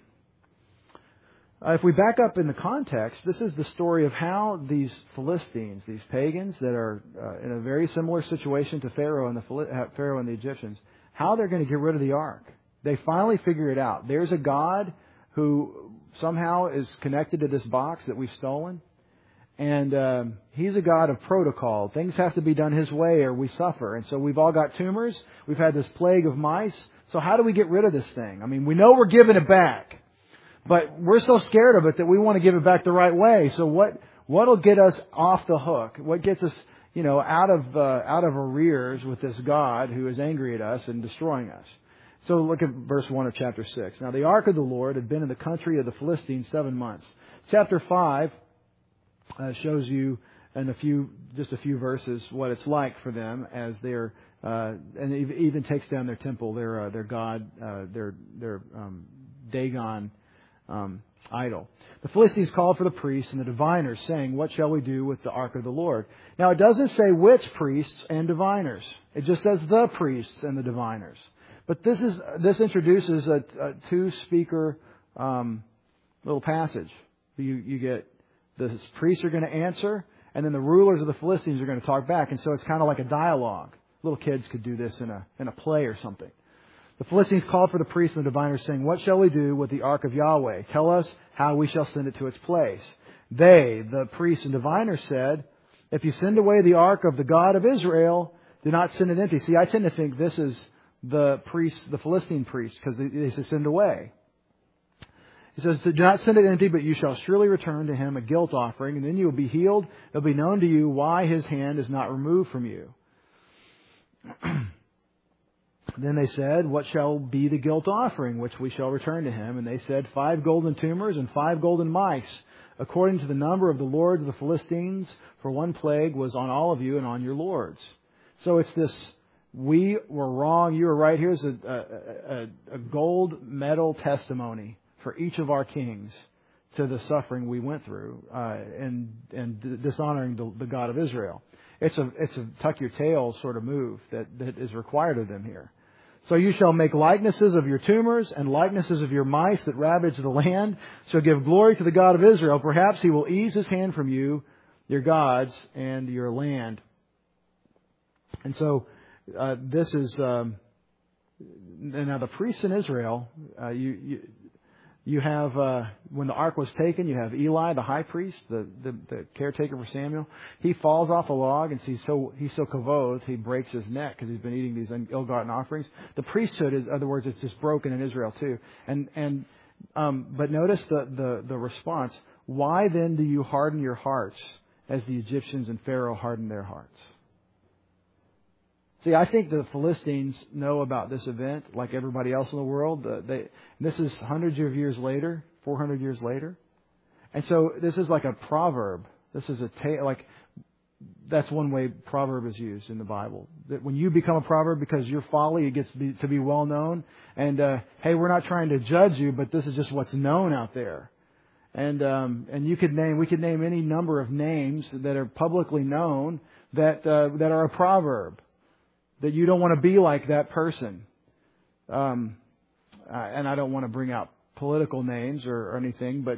Uh, if we back up in the context, this is the story of how these Philistines, these pagans that are uh, in a very similar situation to Pharaoh and the Pharaoh and the Egyptians, how they're going to get rid of the ark. They finally figure it out. There's a God who somehow is connected to this box that we've stolen. And um, He's a God of protocol. Things have to be done His way or we suffer. And so we've all got tumors. We've had this plague of mice. So how do we get rid of this thing? I mean, we know we're giving it back. But we're so scared of it that we want to give it back the right way. So what what'll get us off the hook? What gets us, you know, out of uh, out of arrears with this God who is angry at us and destroying us? So look at verse one of chapter six. Now the ark of the Lord had been in the country of the Philistines seven months. Chapter five uh, shows you in a few, just a few verses, what it's like for them as they're, uh, and it even takes down their temple, their uh, their god, uh, their their um, Dagon um, idol. The Philistines called for the priests and the diviners, saying, "What shall we do with the ark of the Lord?" Now it doesn't say which priests and diviners. It just says the priests and the diviners. But this is this introduces a, a two-speaker um, little passage. You, you get the priests are going to answer, and then the rulers of the Philistines are going to talk back. And so it's kind of like a dialogue. Little kids could do this in a in a play or something. The Philistines called for the priests and the diviners, saying, "What shall we do with the ark of Yahweh? Tell us how we shall send it to its place." They, the priests and diviners, said, "If you send away the ark of the God of Israel, do not send it empty." See, I tend to think this is the priests, the Philistine priests, because they, they say send away. He says, "Do not send it empty, but you shall surely return to him a guilt offering, and then you will be healed. It will be known to you why his hand is not removed from you." Then they said, "What shall be the guilt offering which we shall return to him?" And they said, five golden tumors and five golden mice, according to the number of the lords of the Philistines, for one plague was on all of you and on your lords. So it's this, we were wrong, you were right. Here's a, a, a, a gold medal testimony for each of our kings to the suffering we went through uh, and and dishonoring the, the God of Israel. It's a it's a tuck your tail sort of move that, that is required of them here. "So you shall make likenesses of your tumors and likenesses of your mice that ravage the land, shall give glory to the God of Israel. Perhaps he will ease his hand from you, your gods, and your land." And so uh, this is um, now the priests in Israel. Uh, you, you you have uh, when the ark was taken, you have Eli, the high priest, the, the, the caretaker for Samuel. He falls off a log and he's so he's so kavod, he breaks his neck because he's been eating these ill-gotten offerings. The priesthood is, in other words, it's just broken in Israel too. And and um, but notice the, the the response. "Why then do you harden your hearts as the Egyptians and Pharaoh hardened their hearts?" See, I think the Philistines know about this event like everybody else in the world. Uh, they, this is hundreds of years later, four hundred years later. And so this is like a proverb. This is a tale. Like, that's one way proverb is used in the Bible. That when you become a proverb because your folly, it gets be, to be well known. And, uh, hey, we're not trying to judge you, but this is just what's known out there. And um, and you could name, we could name any number of names that are publicly known that uh, that are a proverb. That you don't want to be like that person. Um, uh, and I don't want to bring out political names or, or anything, but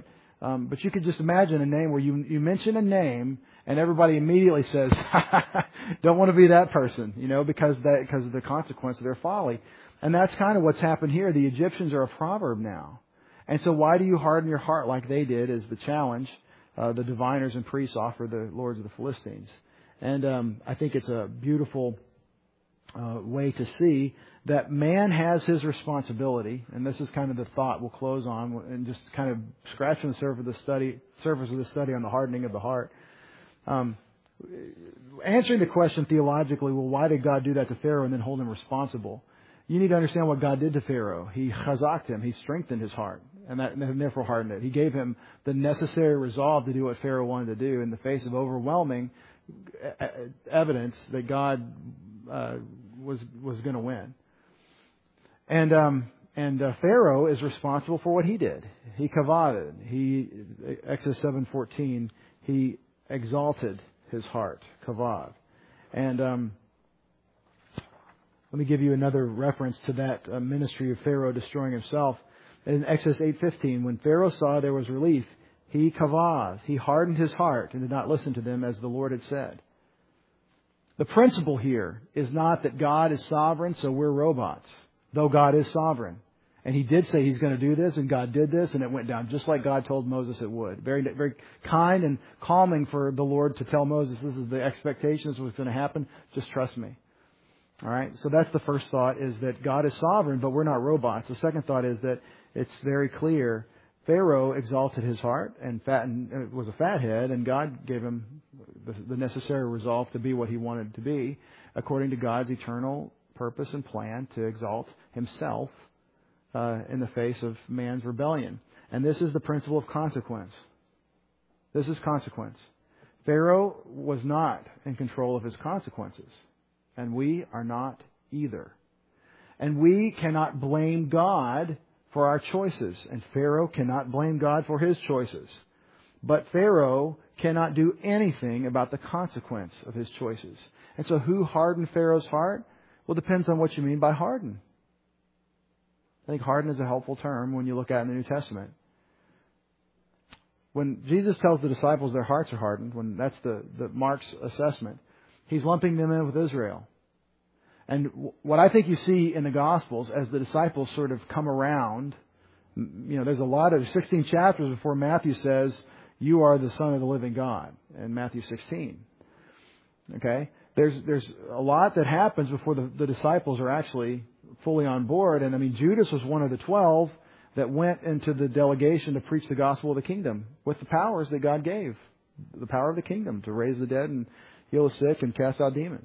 Um, but you could just imagine a name where you, you mention a name and everybody immediately says, don't want to be that person, you know, because that, because of the consequence of their folly. And that's kind of what's happened here. The Egyptians are a proverb now. And so why do you harden your heart like they did is the challenge uh, the diviners and priests offer the lords of the Philistines. And um, I think it's a beautiful uh, way to see that man has his responsibility. And this is kind of the thought we'll close on and just kind of scratching the surface of the study, surface of the study on the hardening of the heart. Um, answering the question theologically, well, why did God do that to Pharaoh and then hold him responsible? You need to understand what God did to Pharaoh. He chazaked him. He strengthened his heart and, that, and therefore hardened it. He gave him the necessary resolve to do what Pharaoh wanted to do in the face of overwhelming evidence that God uh, was was going to win. And um, and uh, Pharaoh is responsible for what he did. He kavaded. He Exodus seven fourteen. He exalted his heart, kavad. And um, let me give you another reference to that uh, ministry of Pharaoh destroying himself. In Exodus eight fifteen, when Pharaoh saw there was relief, he kavad, he hardened his heart and did not listen to them as the Lord had said. The principle here is not that God is sovereign, so we're robots, though God is sovereign. And He did say He's going to do this, and God did this, and it went down just like God told Moses it would. Very, very kind and calming for the Lord to tell Moses, this is the expectation, this is what's going to happen, just trust me. All right, so that's the first thought, is that God is sovereign, but we're not robots. The second thought is that it's very clear Pharaoh exalted his heart and fattened, was a fathead, and God gave him the, the necessary resolve to be what he wanted to be, according to God's eternal purpose and plan to exalt Himself uh, in the face of man's rebellion. And this is the principle of consequence. This is consequence. Pharaoh was not in control of his consequences, and we are not either. And we cannot blame God for our choices, and Pharaoh cannot blame God for his choices. But Pharaoh cannot do anything about the consequence of his choices. And so who hardened Pharaoh's heart? Well, it depends on what you mean by harden. I think harden is a helpful term when you look at it in the New Testament. When Jesus tells the disciples their hearts are hardened, when that's the, the Mark's assessment, He's lumping them in with Israel. And what I think you see in the Gospels as the disciples sort of come around, you know, there's a lot of sixteen chapters before Matthew says, you are the Son of the living God, in Matthew sixteen. Okay? There's there's a lot that happens before the, the disciples are actually fully on board. And I mean, Judas was one of the twelve that went into the delegation to preach the gospel of the kingdom with the powers that God gave. The power of the kingdom to raise the dead and heal the sick and cast out demons.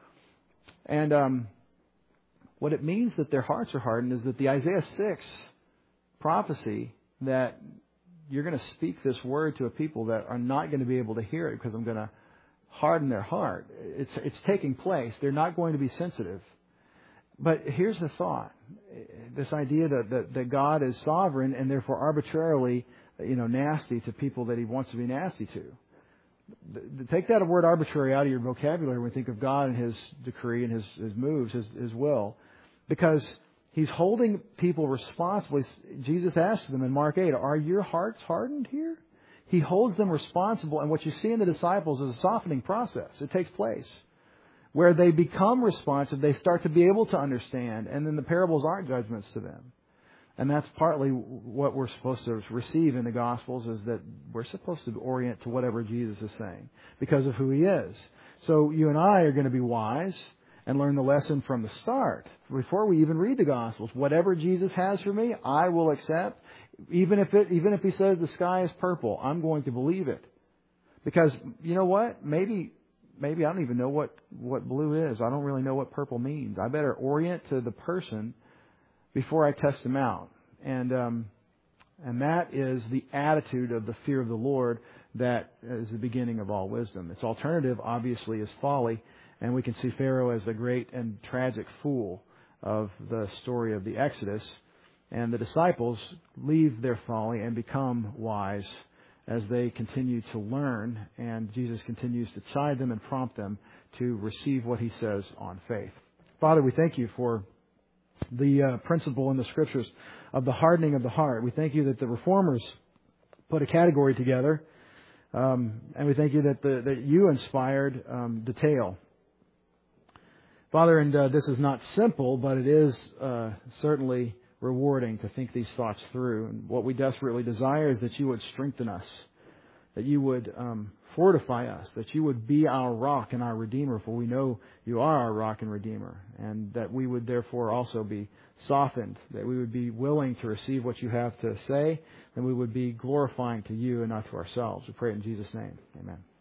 And um, what it means that their hearts are hardened is that the Isaiah six prophecy that you're going to speak this word to a people that are not going to be able to hear it because I'm going to harden their heart. It's it's taking place. They're not going to be sensitive. But here's the thought. This idea that, that, that God is sovereign and therefore arbitrarily, you know, nasty to people that He wants to be nasty to. Take that word arbitrary out of your vocabulary when we think of God and His decree and His, his moves, His, His will. Because He's holding people responsible. Jesus asked them in Mark eight, are your hearts hardened here? He holds them responsible. And what you see in the disciples is a softening process. It takes place. Where they become responsive, they start to be able to understand. And then the parables aren't judgments to them. And that's partly what we're supposed to receive in the Gospels, is that we're supposed to orient to whatever Jesus is saying because of who He is. So you and I are going to be wise and learn the lesson from the start before we even read the Gospels. Whatever Jesus has for me, I will accept. Even if it, even if He says the sky is purple, I'm going to believe it. Because you know what? Maybe, maybe I don't even know what, what blue is. I don't really know what purple means. I better orient to the person before I test them out. And um, and that is the attitude of the fear of the Lord that is the beginning of all wisdom. Its alternative, obviously, is folly. And we can see Pharaoh as the great and tragic fool of the story of the Exodus. And the disciples leave their folly and become wise as they continue to learn. And Jesus continues to chide them and prompt them to receive what He says on faith. Father, we thank You for the uh, principle in the Scriptures of the hardening of the heart. We thank You that the Reformers put a category together. Um, and we thank you that the, that you inspired um, detail. Father, and uh, this is not simple, but it is uh, certainly rewarding to think these thoughts through. And what we desperately desire is that you would strengthen us, that you would um, fortify us, that you would be our rock and our Redeemer, for we know you are our rock and Redeemer, and that we would therefore also be softened, that we would be willing to receive what you have to say, and we would be glorifying to you and not to ourselves. We pray it in Jesus' name. Amen.